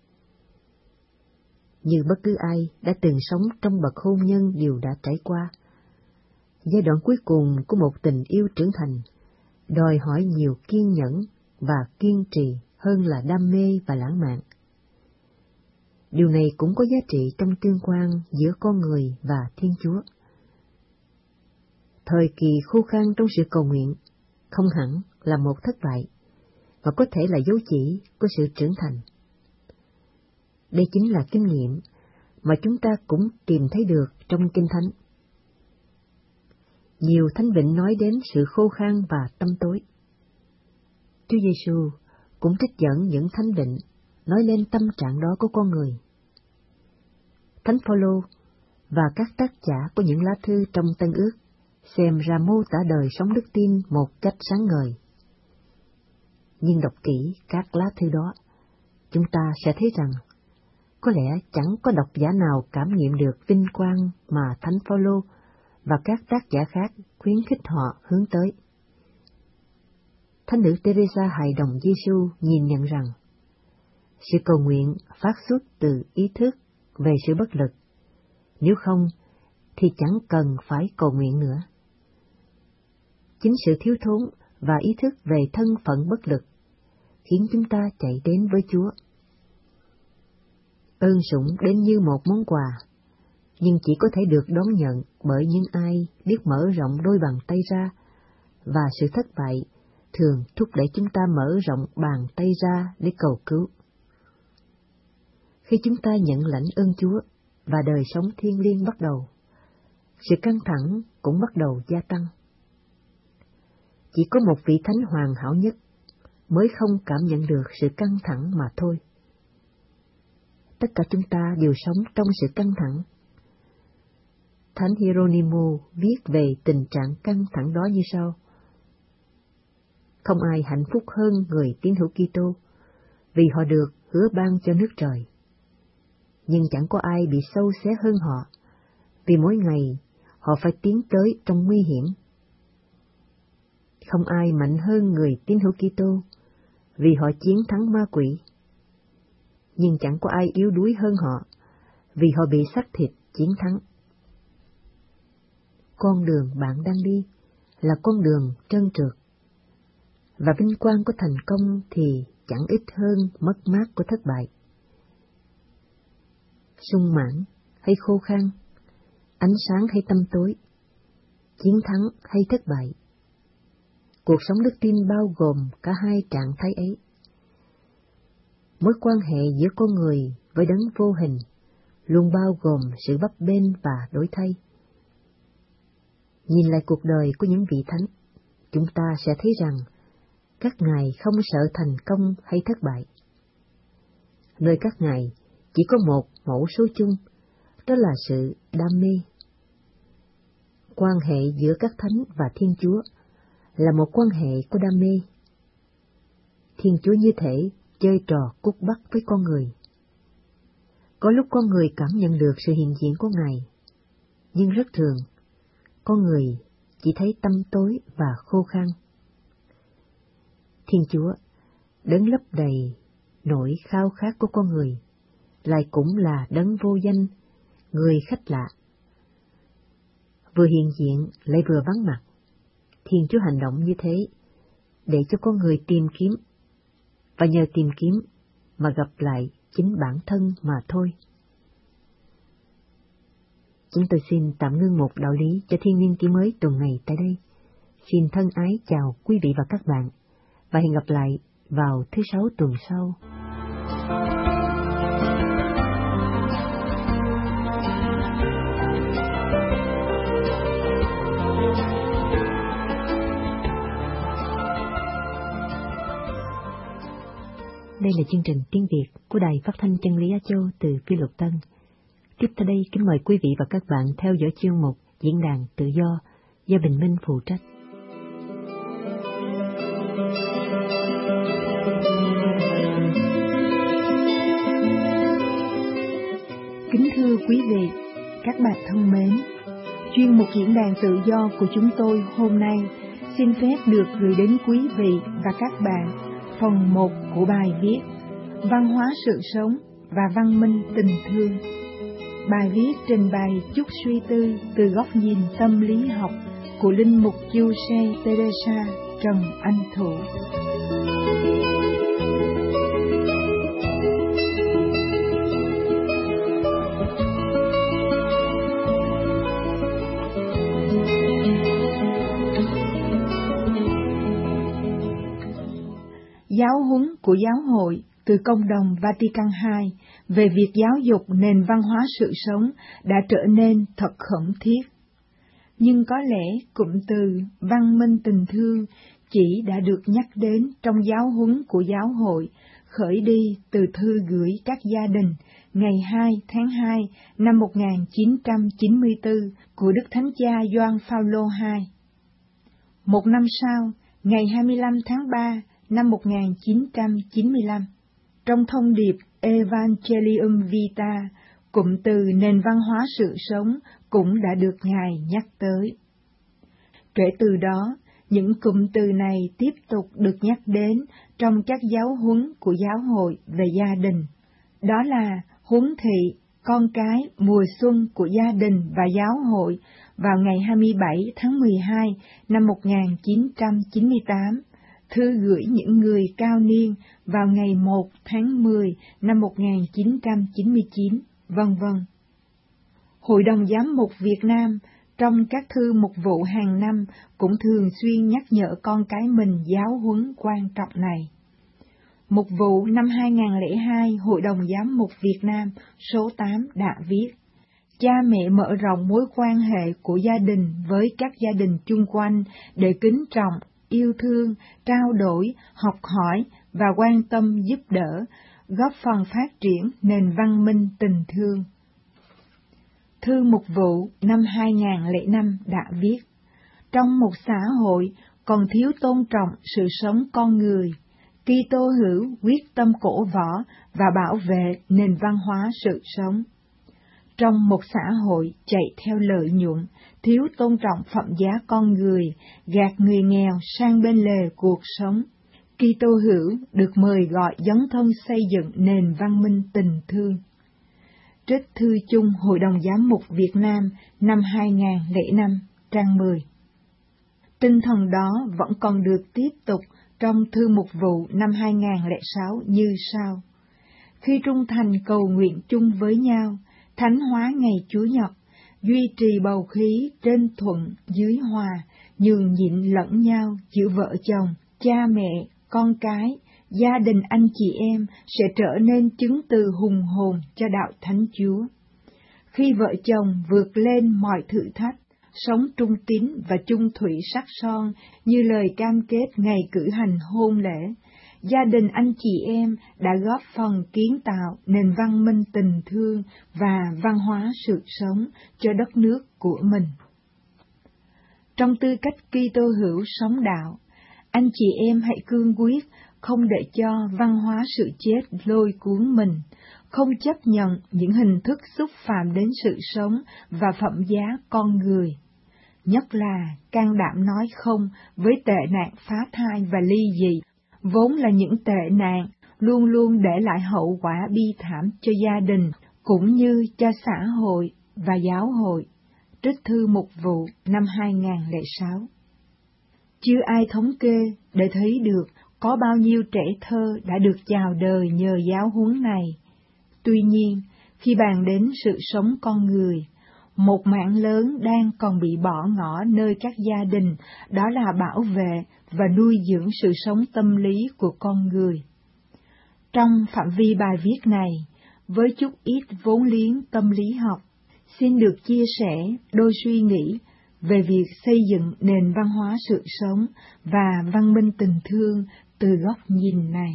Như bất cứ ai đã từng sống trong bậc hôn nhân đều đã trải qua, giai đoạn cuối cùng của một tình yêu trưởng thành đòi hỏi nhiều kiên nhẫn và kiên trì hơn là đam mê và lãng mạn. Điều này cũng có giá trị trong tương quan giữa con người và Thiên Chúa. Thời kỳ khô khan trong sự cầu nguyện không hẳn là một thất bại, mà có thể là dấu chỉ của sự trưởng thành. Đây chính là kinh nghiệm mà chúng ta cũng tìm thấy được trong Kinh Thánh. Nhiều thánh vịnh nói đến sự khô khan và tăm tối. Chúa Giêsu cũng trích dẫn những thánh vịnh nói lên tâm trạng đó của con người. Thánh Phaolô và các tác giả của những lá thư trong Tân Ước xem ra mô tả đời sống đức tin một cách sáng ngời. Nhưng đọc kỹ các lá thư đó, chúng ta sẽ thấy rằng có lẽ chẳng có độc giả nào cảm nghiệm được vinh quang mà Thánh Phaolô và các tác giả khác khuyến khích họ hướng tới. Thánh nữ Teresa hài đồng Giêsu nhìn nhận rằng sự cầu nguyện phát xuất từ ý thức về sự bất lực, nếu không thì chẳng cần phải cầu nguyện nữa. Chính sự thiếu thốn và ý thức về thân phận bất lực khiến chúng ta chạy đến với Chúa. Ơn sủng đến như một món quà, nhưng chỉ có thể được đón nhận bởi những ai biết mở rộng đôi bàn tay ra, và sự thất bại thường thúc đẩy chúng ta mở rộng bàn tay ra để cầu cứu. Khi chúng ta nhận lãnh ơn Chúa và đời sống thiêng liêng bắt đầu, sự căng thẳng cũng bắt đầu gia tăng. Chỉ có một vị thánh hoàn hảo nhất mới không cảm nhận được sự căng thẳng mà thôi. Tất cả chúng ta đều sống trong sự căng thẳng. Thánh Hieronimo viết về tình trạng căng thẳng đó như sau: không ai hạnh phúc hơn người tín hữu Kitô, vì họ được hứa ban cho nước trời. Nhưng chẳng có ai bị sâu xé hơn họ, vì mỗi ngày họ phải tiến tới trong nguy hiểm. Không ai mạnh hơn người tín hữu Kitô, vì họ chiến thắng ma quỷ. Nhưng chẳng có ai yếu đuối hơn họ, vì họ bị xác thịt chiến thắng. Con đường bạn đang đi là con đường trơn trượt, và vinh quang của thành công thì chẳng ít hơn mất mát của thất bại. Sung mãn hay khô khan, ánh sáng hay tăm tối, chiến thắng hay thất bại. Cuộc sống đức tin bao gồm cả hai trạng thái ấy. Mối quan hệ giữa con người với đấng vô hình luôn bao gồm sự bấp bênh và đổi thay. Nhìn lại cuộc đời của những vị thánh, chúng ta sẽ thấy rằng các ngài không sợ thành công hay thất bại. Nơi các ngài chỉ có một mẫu số chung, đó là sự đam mê. Quan hệ giữa các thánh và Thiên Chúa là một quan hệ của đam mê. Thiên Chúa như thể chơi trò cút bắt với con người. Có lúc con người cảm nhận được sự hiện diện của Ngài, nhưng rất thường, con người chỉ thấy tăm tối và khô khan. Thiên Chúa, đấng lấp đầy nỗi khao khát của con người, lại cũng là đấng vô danh, người khách lạ. Vừa hiện diện lại vừa vắng mặt. Thiên Chúa hành động như thế để cho con người tìm kiếm, và nhờ tìm kiếm mà gặp lại chính bản thân mà thôi. Chúng tôi xin tạm ngưng một đạo lý cho Thiên Niên Kỷ Mới tuần này tại đây. Xin thân ái chào quý vị và các bạn, và hẹn gặp lại vào thứ Sáu tuần sau. Đây là chương trình tiếng Việt của Đài Phát thanh Chân lý Á Châu từ Phi Luật Tân. Tiếp theo đây, kính mời quý vị và các bạn theo dõi chuyên mục Diễn đàn Tự do do Bình Minh phụ trách. Kính thưa quý vị, các bạn thân mến, chuyên mục Diễn đàn Tự do của chúng tôi hôm nay xin phép được gửi đến quý vị và các bạn phần một của bài viết Văn hóa sự sống và văn minh tình thương. Bài viết trình bày chút suy tư từ góc nhìn tâm lý học của Linh mục Giuse Teresa Trần Anh Thụ. của giáo hội từ Công đồng Vatican hai về việc giáo dục nền văn hóa sự sống đã trở nên thật khẩn thiết. Nhưng có lẽ cụm từ văn minh tình thương chỉ đã được nhắc đến trong giáo huấn của giáo hội, khởi đi từ thư gửi các gia đình ngày hai tháng hai năm một nghìn chín trăm chín mươi tư của Đức Thánh Cha Gioan Phaolô đệ nhị. Một năm sau, ngày hai mươi lăm tháng ba năm một nghìn chín trăm chín mươi lăm, trong thông điệp Evangelium Vitae, cụm từ nền văn hóa sự sống cũng đã được Ngài nhắc tới. Kể từ đó, những cụm từ này tiếp tục được nhắc đến trong các giáo huấn của giáo hội về gia đình. Đó là huấn thị con cái mùa xuân của gia đình và giáo hội vào ngày hai mươi bảy tháng mười hai năm một nghìn chín trăm chín mươi tám, thư gửi những người cao niên vào ngày một tháng mười năm một nghìn chín trăm chín mươi chín, vân vân. Hội đồng Giám mục Việt Nam trong các thư mục vụ hàng năm cũng thường xuyên nhắc nhở con cái mình giáo huấn quan trọng này. Mục vụ năm hai nghìn không trăm lẻ hai, Hội đồng Giám mục Việt Nam số tám đã viết: cha mẹ mở rộng mối quan hệ của gia đình với các gia đình chung quanh để kính trọng, yêu thương, trao đổi, học hỏi và quan tâm giúp đỡ, góp phần phát triển nền văn minh tình thương. Thư mục vụ năm hai nghìn không trăm lẻ năm đã viết: trong một xã hội còn thiếu tôn trọng sự sống con người, Kitô hữu quyết tâm cổ võ và bảo vệ nền văn hóa sự sống. Trong một xã hội chạy theo lợi nhuận, thiếu tôn trọng phẩm giá con người, gạt người nghèo sang bên lề cuộc sống, Kitô hữu được mời gọi dấn thân xây dựng nền văn minh tình thương. Trích thư chung Hội đồng Giám mục Việt Nam năm hai nghìn không trăm lẻ năm, trang mười. Tinh thần đó vẫn còn được tiếp tục trong thư mục vụ năm hai nghìn không trăm lẻ sáu như sau: khi trung thành cầu nguyện chung với nhau, thánh hóa ngày Chúa Nhật, duy trì bầu khí trên thuận dưới hòa, nhường nhịn lẫn nhau giữa vợ chồng, cha mẹ, con cái, gia đình anh chị em sẽ trở nên chứng từ hùng hồn cho đạo Thánh Chúa. Khi vợ chồng vượt lên mọi thử thách, sống trung tín và chung thủy sắc son như lời cam kết ngày cử hành hôn lễ, gia đình anh chị em đã góp phần kiến tạo nền văn minh tình thương và văn hóa sự sống cho đất nước của mình. Trong tư cách Kitô hữu sống đạo, anh chị em hãy cương quyết không để cho văn hóa sự chết lôi cuốn mình, không chấp nhận những hình thức xúc phạm đến sự sống và phẩm giá con người. Nhất là can đảm nói không với tệ nạn phá thai và ly dị, vốn là những tệ nạn luôn luôn để lại hậu quả bi thảm cho gia đình cũng như cho xã hội và giáo hội. Trích thư mục vụ năm hai nghìn không trăm lẻ sáu. Chưa ai thống kê để thấy được có bao nhiêu trẻ thơ đã được chào đời nhờ giáo huấn này. Tuy nhiên, khi bàn đến sự sống con người, một mảng lớn đang còn bị bỏ ngỏ nơi các gia đình, đó là bảo vệ và nuôi dưỡng sự sống tâm lý của con người. Trong phạm vi bài viết này, với chút ít vốn liếng tâm lý học, xin được chia sẻ đôi suy nghĩ về việc xây dựng nền văn hóa sự sống và văn minh tình thương từ góc nhìn này.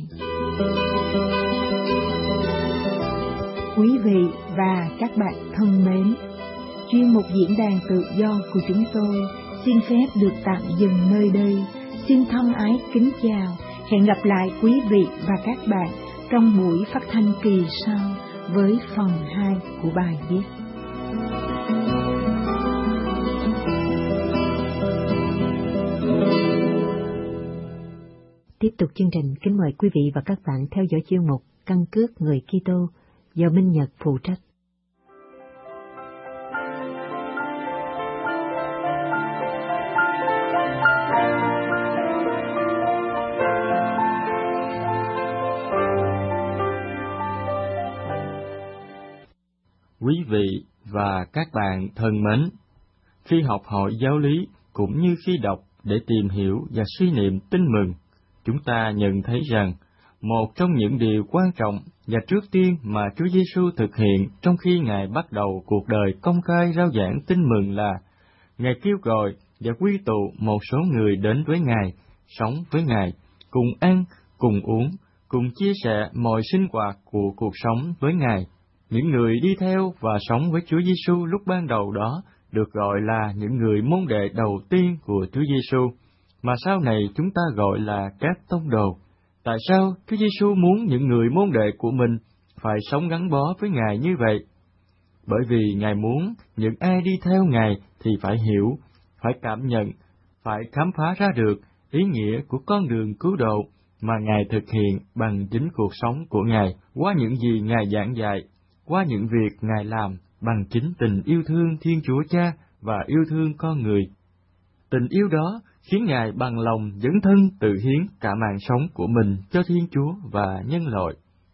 Quý vị và các bạn thân mến, chuyên mục diễn đàn tự do của chúng tôi xin phép được tạm dừng nơi đây. Xin thân ái kính chào, hẹn gặp lại quý vị và các bạn trong buổi phát thanh kỳ sau với phần hai của bài viết. Tiếp tục chương trình, kính mời quý vị và các bạn theo dõi chuyên mục Căn cước người Kitô do Minh Nhật phụ trách. Quý vị và các bạn thân mến, khi học hỏi giáo lý cũng như khi đọc để tìm hiểu và suy niệm tin mừng, chúng ta nhận thấy rằng một trong những điều quan trọng và trước tiên mà Chúa Giêsu thực hiện trong khi Ngài bắt đầu cuộc đời công khai rao giảng tin mừng là Ngài kêu gọi và quy tụ một số người đến với Ngài, sống với Ngài, cùng ăn, cùng uống, cùng chia sẻ mọi sinh hoạt của cuộc sống với Ngài. Những người đi theo và sống với Chúa Giêsu lúc ban đầu đó được gọi là những người môn đệ đầu tiên của Chúa Giêsu, mà sau này chúng ta gọi là các tông đồ. Tại sao Chúa Giêsu muốn những người môn đệ của mình phải sống gắn bó với Ngài như vậy? Bởi vì Ngài muốn những ai đi theo Ngài thì phải hiểu, phải cảm nhận, phải khám phá ra được ý nghĩa của con đường cứu độ mà Ngài thực hiện bằng chính cuộc sống của Ngài, qua những gì Ngài giảng dạy, qua những việc Ngài làm bằng chính tình yêu thương Thiên Chúa Cha và yêu thương con người. Tình yêu đó khiến Ngài bằng lòng dấn thân tự hiến cả mạng sống của mình cho Thiên Chúa và nhân loại.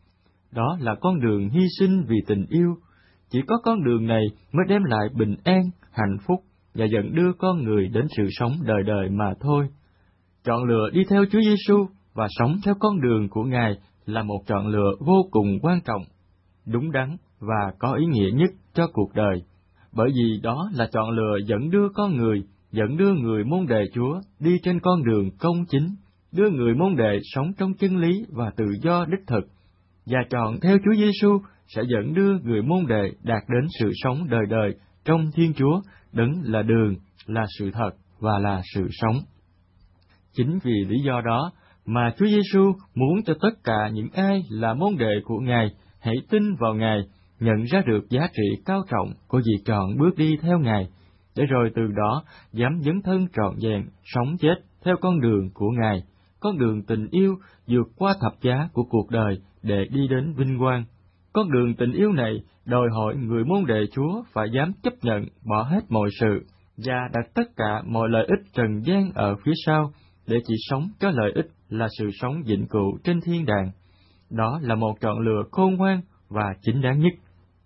Đó là con đường hy sinh vì tình yêu. Chỉ có con đường này mới đem lại bình an, hạnh phúc và dẫn đưa con người đến sự sống đời đời mà thôi. Chọn lựa đi theo Chúa Giêsu và sống theo con đường của Ngài là một chọn lựa vô cùng quan trọng, đúng đắn và có ý nghĩa nhất cho cuộc đời. Bởi vì đó là chọn lựa dẫn đưa con người, dẫn đưa người môn đệ Chúa đi trên con đường công chính, đưa người môn đệ sống trong chân lý và tự do đích thực, và chọn theo Chúa Giêsu sẽ dẫn đưa người môn đệ đạt đến sự sống đời đời trong Thiên Chúa, đấng là đường, là sự thật và là sự sống. Chính vì lý do đó mà Chúa Giêsu muốn cho tất cả những ai là môn đệ của Ngài hãy tin vào Ngài, nhận ra được giá trị cao trọng của việc chọn bước đi theo Ngài, để rồi từ đó dám dấn thân trọn vẹn, sống chết theo con đường của Ngài, con đường tình yêu vượt qua thập giá của cuộc đời để đi đến vinh quang. Con đường tình yêu này đòi hỏi người môn đệ Chúa phải dám chấp nhận bỏ hết mọi sự và đặt tất cả mọi lợi ích trần gian ở phía sau để chỉ sống cho lợi ích là sự sống vĩnh cửu trên thiên đàng. Đó là một chọn lựa khôn ngoan và chính đáng nhất.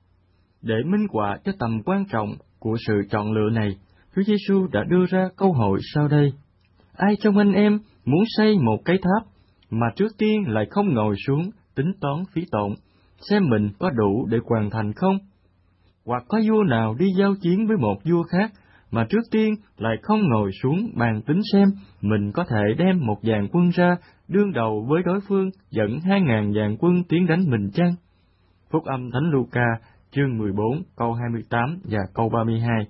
Để minh họa cho tầm quan trọng của sự chọn lựa này, Chúa Giêsu đã đưa ra câu hỏi sau đây: ai trong anh em muốn xây một cái tháp mà trước tiên lại không ngồi xuống tính toán phí tổn, xem mình có đủ để hoàn thành không? Hoặc có vua nào đi giao chiến với một vua khác mà trước tiên lại không ngồi xuống bàn tính xem mình có thể đem một vạn quân ra đương đầu với đối phương dẫn hai ngàn vạn quân tiến đánh mình chăng? Phúc âm Thánh Luca chương mười bốn câu hai mươi tám và câu ba mươi hai.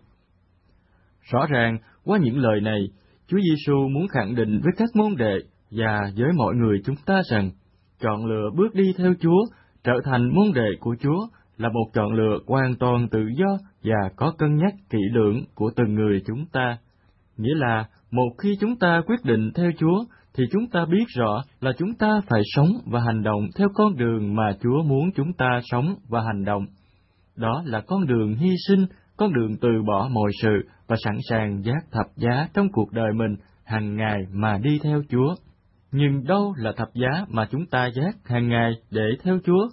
Rõ ràng qua những lời này, Chúa Giêsu muốn khẳng định với các môn đệ và với mọi người chúng ta rằng chọn lựa bước đi theo Chúa, trở thành môn đệ của Chúa là một chọn lựa hoàn toàn tự do và có cân nhắc kỹ lưỡng của từng người chúng ta. Nghĩa là một khi chúng ta quyết định theo Chúa, thì chúng ta biết rõ là chúng ta phải sống và hành động theo con đường mà Chúa muốn chúng ta sống và hành động. Đó là con đường hy sinh, con đường từ bỏ mọi sự và sẵn sàng vác thập giá trong cuộc đời mình hàng ngày mà đi theo Chúa. Nhưng đâu là thập giá mà chúng ta vác hàng ngày để theo Chúa?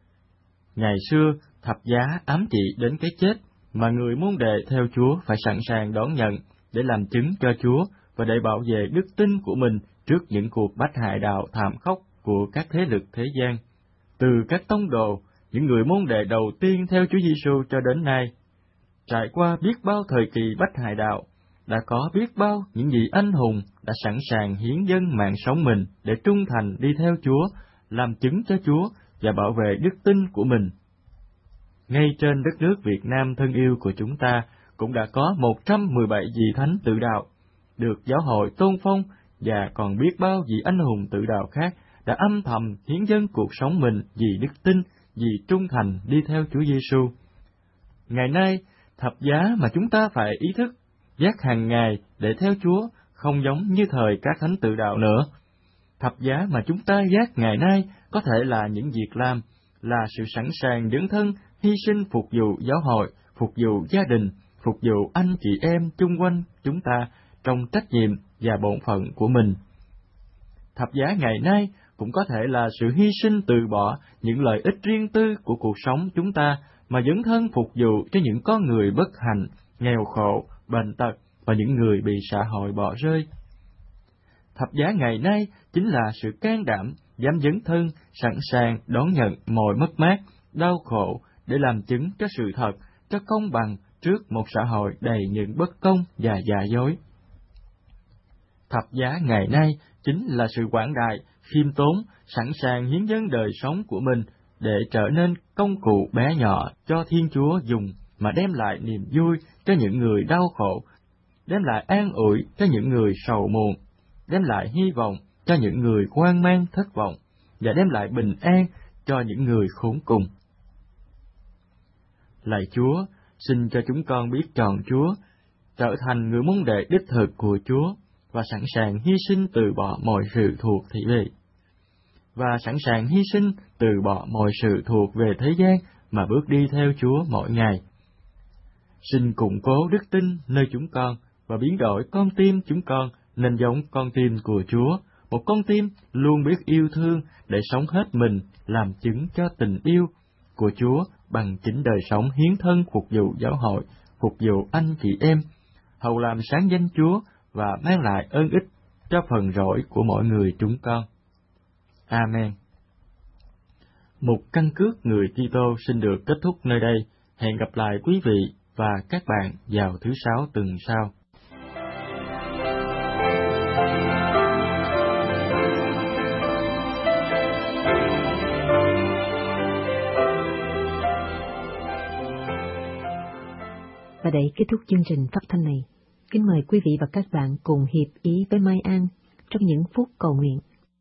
Ngày xưa, thập giá ám chỉ đến cái chết mà người môn đệ theo Chúa phải sẵn sàng đón nhận để làm chứng cho Chúa và để bảo vệ đức tin của mình trước những cuộc bách hại đạo thảm khốc của các thế lực thế gian. Từ các tông đồ, những người môn đệ đầu tiên theo Chúa Giêsu cho đến nay, trải qua biết bao thời kỳ bách hại đạo, đã có biết bao những vị anh hùng đã sẵn sàng hiến dâng mạng sống mình để trung thành đi theo Chúa, làm chứng cho Chúa và bảo vệ đức tin của mình. Ngay trên đất nước Việt Nam thân yêu của chúng ta cũng đã có một trăm mười bảy vị thánh tự đạo được giáo hội tôn phong, và còn biết bao vị anh hùng tự đạo khác đã âm thầm hiến dâng cuộc sống mình vì đức tin, vì trung thành đi theo Chúa Giêsu. Ngày nay, thập giá mà chúng ta phải ý thức vác hàng ngày để theo Chúa không giống như thời các thánh tự đạo nữa. Thập giá mà chúng ta vác ngày nay có thể là những việc làm, là sự sẵn sàng dấn thân, hy sinh phục vụ giáo hội, phục vụ gia đình, phục vụ anh chị em chung quanh chúng ta trong trách nhiệm và bổn phận của mình. Thập giá ngày nay cũng có thể là sự hy sinh từ bỏ những lợi ích riêng tư của cuộc sống chúng ta mà dấn thân phục vụ cho những con người bất hạnh, nghèo khổ, bệnh tật và những người bị xã hội bỏ rơi. Thập giá ngày nay chính là sự can đảm dám dấn thân, sẵn sàng đón nhận mọi mất mát, đau khổ để làm chứng cho sự thật, cho công bằng trước một xã hội đầy những bất công và giả dối. Thập giá ngày nay chính là sự quảng đại, khiêm tốn, sẵn sàng hiến dâng đời sống của mình để trở nên công cụ bé nhỏ cho Thiên Chúa dùng, mà đem lại niềm vui cho những người đau khổ, đem lại an ủi cho những người sầu muộn, đem lại hy vọng cho những người hoang mang thất vọng, và đem lại bình an cho những người khốn cùng. Lạy Chúa, xin cho chúng con biết chọn Chúa, trở thành người môn đệ đích thực của Chúa, và sẵn sàng hy sinh từ bỏ mọi sự thuộc thị vị, và sẵn sàng hy sinh từ bỏ mọi sự thuộc về thế gian mà bước đi theo Chúa mỗi ngày. Xin củng cố đức tin nơi chúng con và biến đổi con tim chúng con nên giống con tim của Chúa, một con tim luôn biết yêu thương để sống hết mình làm chứng cho tình yêu của Chúa bằng chính đời sống hiến thân phục vụ giáo hội, phục vụ anh chị em, hầu làm sáng danh Chúa và mang lại ơn ích cho phần rỗi của mọi người chúng con. Amen. Mục Căn Cước Người Kitô xin được kết thúc nơi đây. Hẹn gặp lại quý vị và các bạn vào thứ Sáu tuần sau. Và để kết thúc chương trình phát thanh này, kính mời quý vị và các bạn cùng hiệp ý với Mai An trong những phút cầu nguyện.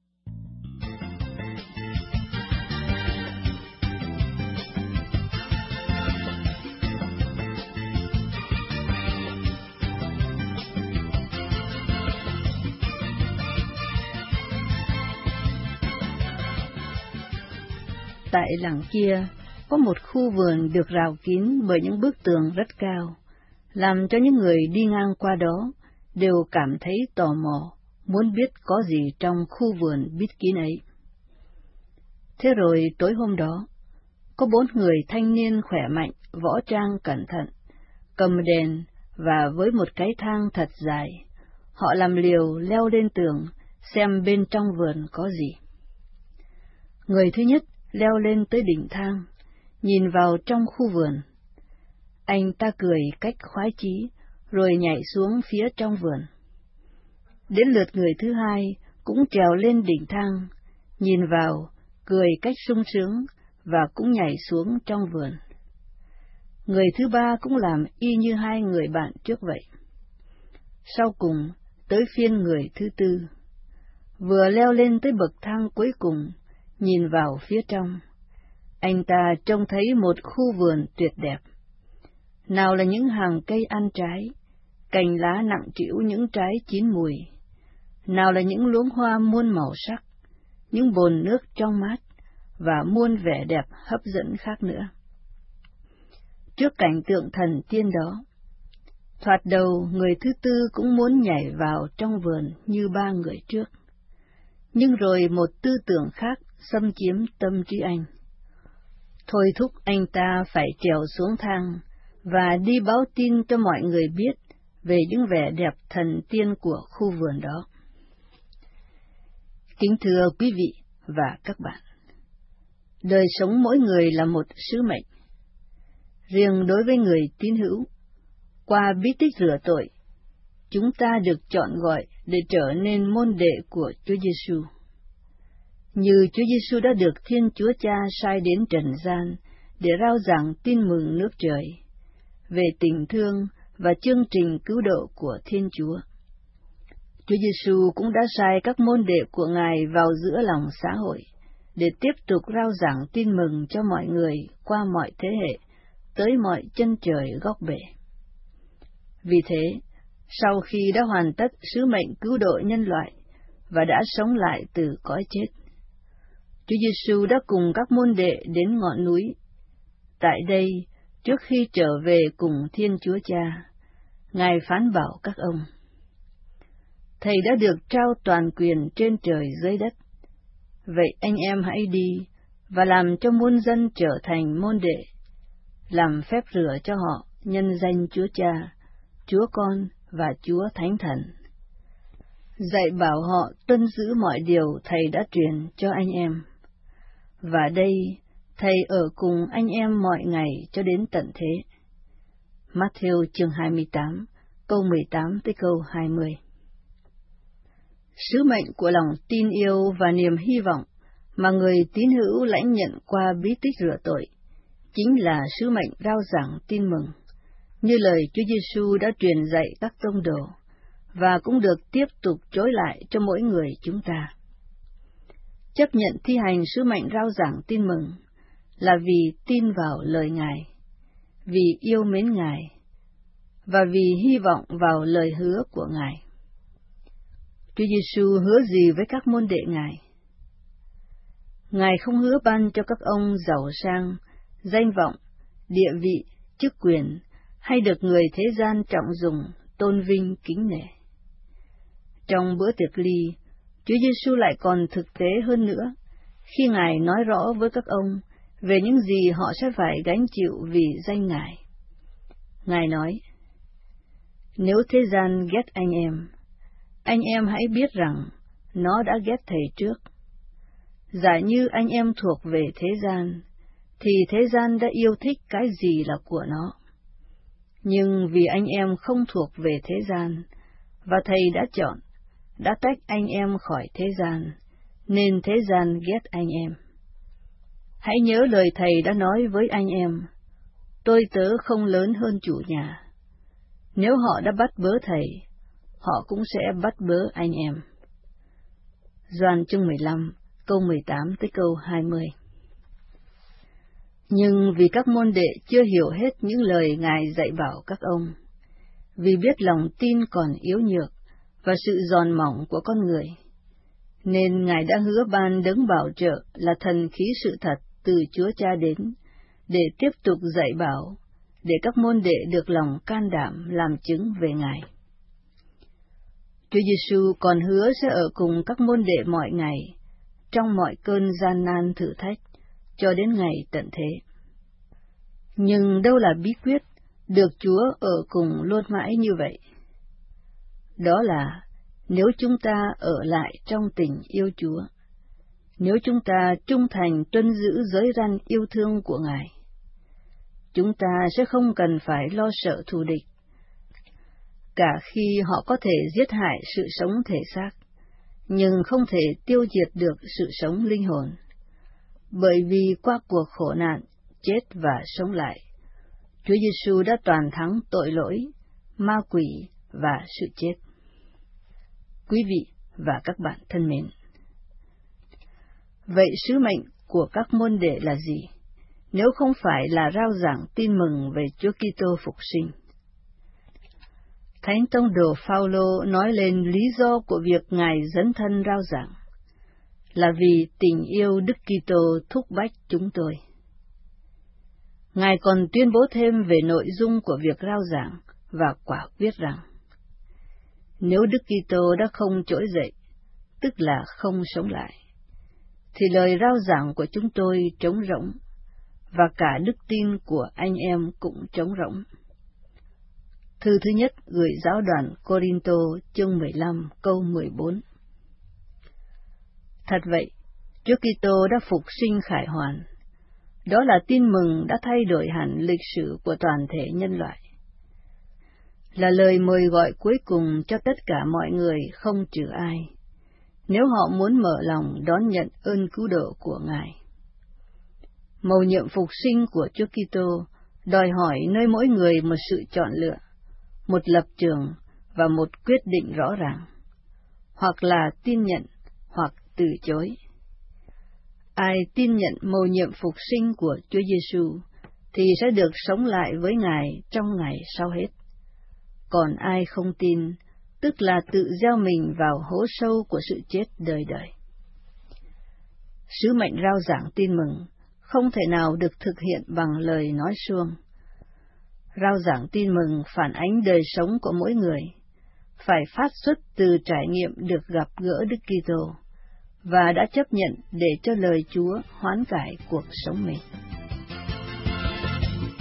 Tại làng kia, có một khu vườn được rào kín bởi những bức tường rất cao, làm cho những người đi ngang qua đó đều cảm thấy tò mò, muốn biết có gì trong khu vườn bít kín ấy. Thế rồi tối hôm đó, có bốn người thanh niên khỏe mạnh, võ trang cẩn thận, cầm đèn và với một cái thang thật dài, họ làm liều leo lên tường xem bên trong vườn có gì. Người thứ nhất leo lên tới đỉnh thang, nhìn vào trong khu vườn. Anh ta cười cách khoái chí, rồi nhảy xuống phía trong vườn. Đến lượt người thứ hai cũng trèo lên đỉnh thang, nhìn vào, cười cách sung sướng, và cũng nhảy xuống trong vườn. Người thứ ba cũng làm y như hai người bạn trước vậy. Sau cùng, tới phiên người thứ tư. Vừa leo lên tới bậc thang cuối cùng, nhìn vào phía trong, anh ta trông thấy một khu vườn tuyệt đẹp. Nào là những hàng cây ăn trái, cành lá nặng trĩu những trái chín mùi. Nào là những luống hoa muôn màu sắc, những bồn nước trong mát, và muôn vẻ đẹp hấp dẫn khác nữa. Trước cảnh tượng thần tiên đó, thoạt đầu người thứ tư cũng muốn nhảy vào trong vườn như ba người trước. Nhưng rồi một tư tưởng khác xâm chiếm tâm trí anh, thôi thúc anh ta phải trèo xuống thang và đi báo tin cho mọi người biết về những vẻ đẹp thần tiên của khu vườn đó. Kính thưa quý vị và các bạn, đời sống mỗi người là một sứ mệnh. Riêng đối với người tín hữu, qua bí tích rửa tội, chúng ta được chọn gọi để trở nên môn đệ của Chúa Giêsu. Như Chúa Giêsu đã được Thiên Chúa Cha sai đến trần gian để rao giảng tin mừng nước trời về tình thương và chương trình cứu độ của Thiên Chúa. Chúa Giêsu cũng đã sai các môn đệ của Ngài vào giữa lòng xã hội để tiếp tục rao giảng tin mừng cho mọi người qua mọi thế hệ, tới mọi chân trời góc bể. Vì thế, sau khi đã hoàn tất sứ mệnh cứu độ nhân loại và đã sống lại từ cõi chết, Chúa Giêsu đã cùng các môn đệ đến ngọn núi. Tại đây, trước khi trở về cùng Thiên Chúa Cha, Ngài phán bảo các ông: Thầy đã được trao toàn quyền trên trời dưới đất. Vậy anh em hãy đi và làm cho muôn dân trở thành môn đệ, làm phép rửa cho họ nhân danh Chúa Cha, Chúa Con và Chúa Thánh Thần. dạy bảo họ tuân giữ mọi điều Thầy đã truyền cho anh em. Và đây, Thầy ở cùng anh em mọi ngày cho đến tận thế. Matthew chương hai mươi tám, câu mười tám tới câu hai mươi. Sứ mệnh của lòng tin yêu và niềm hy vọng mà người tín hữu lãnh nhận qua bí tích rửa tội chính là sứ mệnh rao giảng tin mừng, như lời Chúa Giêsu đã truyền dạy các tông đồ, và cũng được tiếp tục trối lại cho mỗi người chúng ta. Chấp nhận thi hành sứ mệnh rao giảng tin mừng là vì tin vào lời Ngài, vì yêu mến Ngài, và vì hy vọng vào lời hứa của Ngài. Chúa Giêsu hứa gì với các môn đệ Ngài? Ngài không hứa ban cho các ông giàu sang, danh vọng, địa vị, chức quyền, hay được người thế gian trọng dùng, tôn vinh, kính nể. Trong bữa tiệc ly, Chúa Giêsu lại còn thực tế hơn nữa, khi Ngài nói rõ với các ông về những gì họ sẽ phải gánh chịu vì danh Ngài. Ngài nói, nếu thế gian ghét anh em, anh em hãy biết rằng nó đã ghét Thầy trước. Giả như anh em thuộc về thế gian, thì thế gian đã yêu thích cái gì là của nó. Nhưng vì anh em không thuộc về thế gian, và Thầy đã chọn, đã tách anh em khỏi thế gian, nên thế gian ghét anh em. Hãy nhớ lời Thầy đã nói với anh em, tôi tớ không lớn hơn chủ nhà. Nếu họ đã bắt bớ Thầy, họ cũng sẽ bắt bớ anh em. Gioan chương mười lăm, câu mười tám tới câu hai mươi. Nhưng vì các môn đệ chưa hiểu hết những lời Ngài dạy bảo các ông, vì biết lòng tin còn yếu nhược và sự giòn mỏng của con người, nên Ngài đã hứa ban đấng bảo trợ là thần khí sự thật từ Chúa Cha đến, để tiếp tục dạy bảo, để các môn đệ được lòng can đảm làm chứng về Ngài. Chúa Giêsu còn hứa sẽ ở cùng các môn đệ mọi ngày, trong mọi cơn gian nan thử thách, cho đến ngày tận thế. Nhưng đâu là bí quyết được Chúa ở cùng luôn mãi như vậy? Đó là nếu chúng ta ở lại trong tình yêu Chúa, nếu chúng ta trung thành tuân giữ giới răn yêu thương của Ngài, chúng ta sẽ không cần phải lo sợ thù địch, cả khi họ có thể giết hại sự sống thể xác, nhưng không thể tiêu diệt được sự sống linh hồn, bởi vì qua cuộc khổ nạn, chết và sống lại, Chúa Giêsu đã toàn thắng tội lỗi, ma quỷ và sự chết. Quý vị và các bạn thân mến, vậy sứ mệnh của các môn đệ là gì, nếu không phải là rao giảng tin mừng về Chúa Kitô phục sinh? Thánh tông đồ Phaolô nói lên lý do của việc Ngài dấn thân rao giảng, là vì tình yêu Đức Kitô thúc bách chúng tôi. Ngài còn tuyên bố thêm về nội dung của việc rao giảng và quả quyết rằng, nếu Đức Kitô đã không trỗi dậy, tức là không sống lại, thì lời rao giảng của chúng tôi trống rỗng, và cả đức tin của anh em cũng trống rỗng. Thư thứ nhất gửi giáo đoàn Cô-rin-tô chương mười lăm câu mười bốn. Thật vậy, Chúa Kitô đã phục sinh khải hoàn. Đó là tin mừng đã thay đổi hẳn lịch sử của toàn thể nhân loại. Là lời mời gọi cuối cùng cho tất cả mọi người không trừ ai, nếu họ muốn mở lòng đón nhận ơn cứu độ của Ngài. Mầu nhiệm phục sinh của Chúa Kitô đòi hỏi nơi mỗi người một sự chọn lựa, một lập trường và một quyết định rõ ràng, hoặc là tin nhận, hoặc từ chối. Ai tin nhận mầu nhiệm phục sinh của Chúa Giêsu thì sẽ được sống lại với Ngài trong ngày sau hết. Còn ai không tin, tức là tự gieo mình vào hố sâu của sự chết đời đời. Sứ mệnh rao giảng tin mừng không thể nào được thực hiện bằng lời nói suông. Rao giảng tin mừng phản ánh đời sống của mỗi người, phải phát xuất từ trải nghiệm được gặp gỡ Đức Kitô và đã chấp nhận để cho lời Chúa hoán cải cuộc sống mình.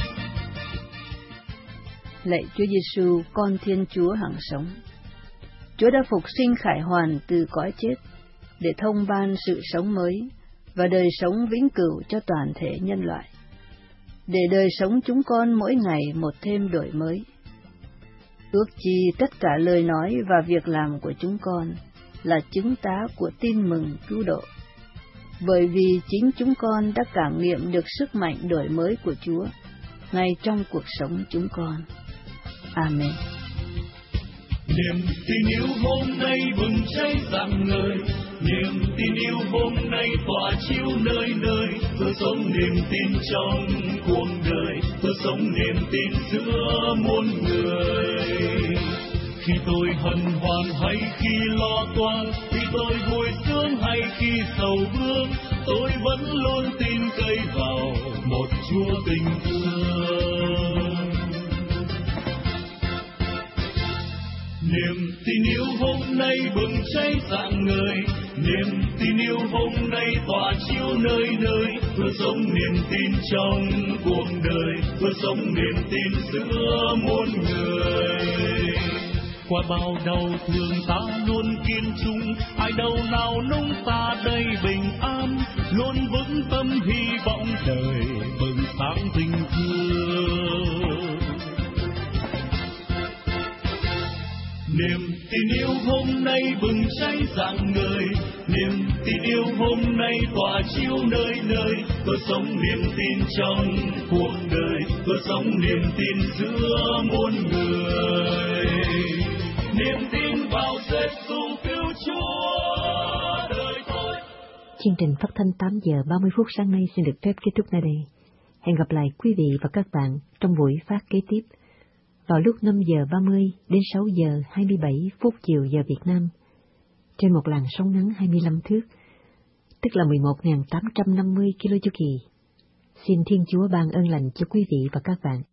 Lạy Chúa Giêsu, con Thiên Chúa hằng sống, Chúa đã phục sinh khải hoàn từ cõi chết, để thông ban sự sống mới và đời sống vĩnh cửu cho toàn thể nhân loại, để đời sống chúng con mỗi ngày một thêm đổi mới. Ước chi tất cả lời nói và việc làm của chúng con là chứng tá của tin mừng cứu độ, bởi vì chính chúng con đã cảm nghiệm được sức mạnh đổi mới của Chúa ngay trong cuộc sống chúng con. Amen. Niềm tin yêu hôm nay bừng cháy rạng ngời, niềm tin yêu hôm nay tỏa chiếu nơi nơi, tôi sống niềm tin trong cuộc đời, tôi sống niềm tin giữa muôn người. Khi tôi hân hoan hay khi lo toan, khi tôi vui sướng hay khi sầu vương, tôi vẫn luôn tin cậy vào một Chúa tình thương. Niềm tin yêu hôm nay bừng cháy rạng ngời, niềm tin yêu hôm nay tỏa chiếu nơi nơi, tôi sống niềm tin trong cuộc đời, tôi sống niềm tin giữa muôn người. Qua bao đau thương ta luôn kiên trung, ai đâu nào nung ta đây bình an, luôn vững tâm hy vọng đời bừng sáng tình thương. Niềm tin yêu hôm nay bừng cháy rạng ngời, niềm tin yêu hôm nay tỏa chiếu nơi nơi, tôi sống niềm tin trong cuộc đời, tôi sống niềm tin giữa muôn người. Niềm tin vào Giêsu cứu Chúa đời tôi. Chương trình phát thanh tám giờ ba mươi phút sáng nay xin được phép kết thúc nơi đây. Hẹn gặp lại quý vị và các bạn trong buổi phát kế tiếp vào lúc năm giờ ba mươi đến sáu giờ hai mươi bảy phút chiều giờ Việt Nam, trên một làn sóng ngắn hai mươi lăm thước, tức là mười một nghìn tám trăm năm mươi ki lô chu kỳ. Xin Thiên Chúa ban ơn lành cho quý vị và các bạn.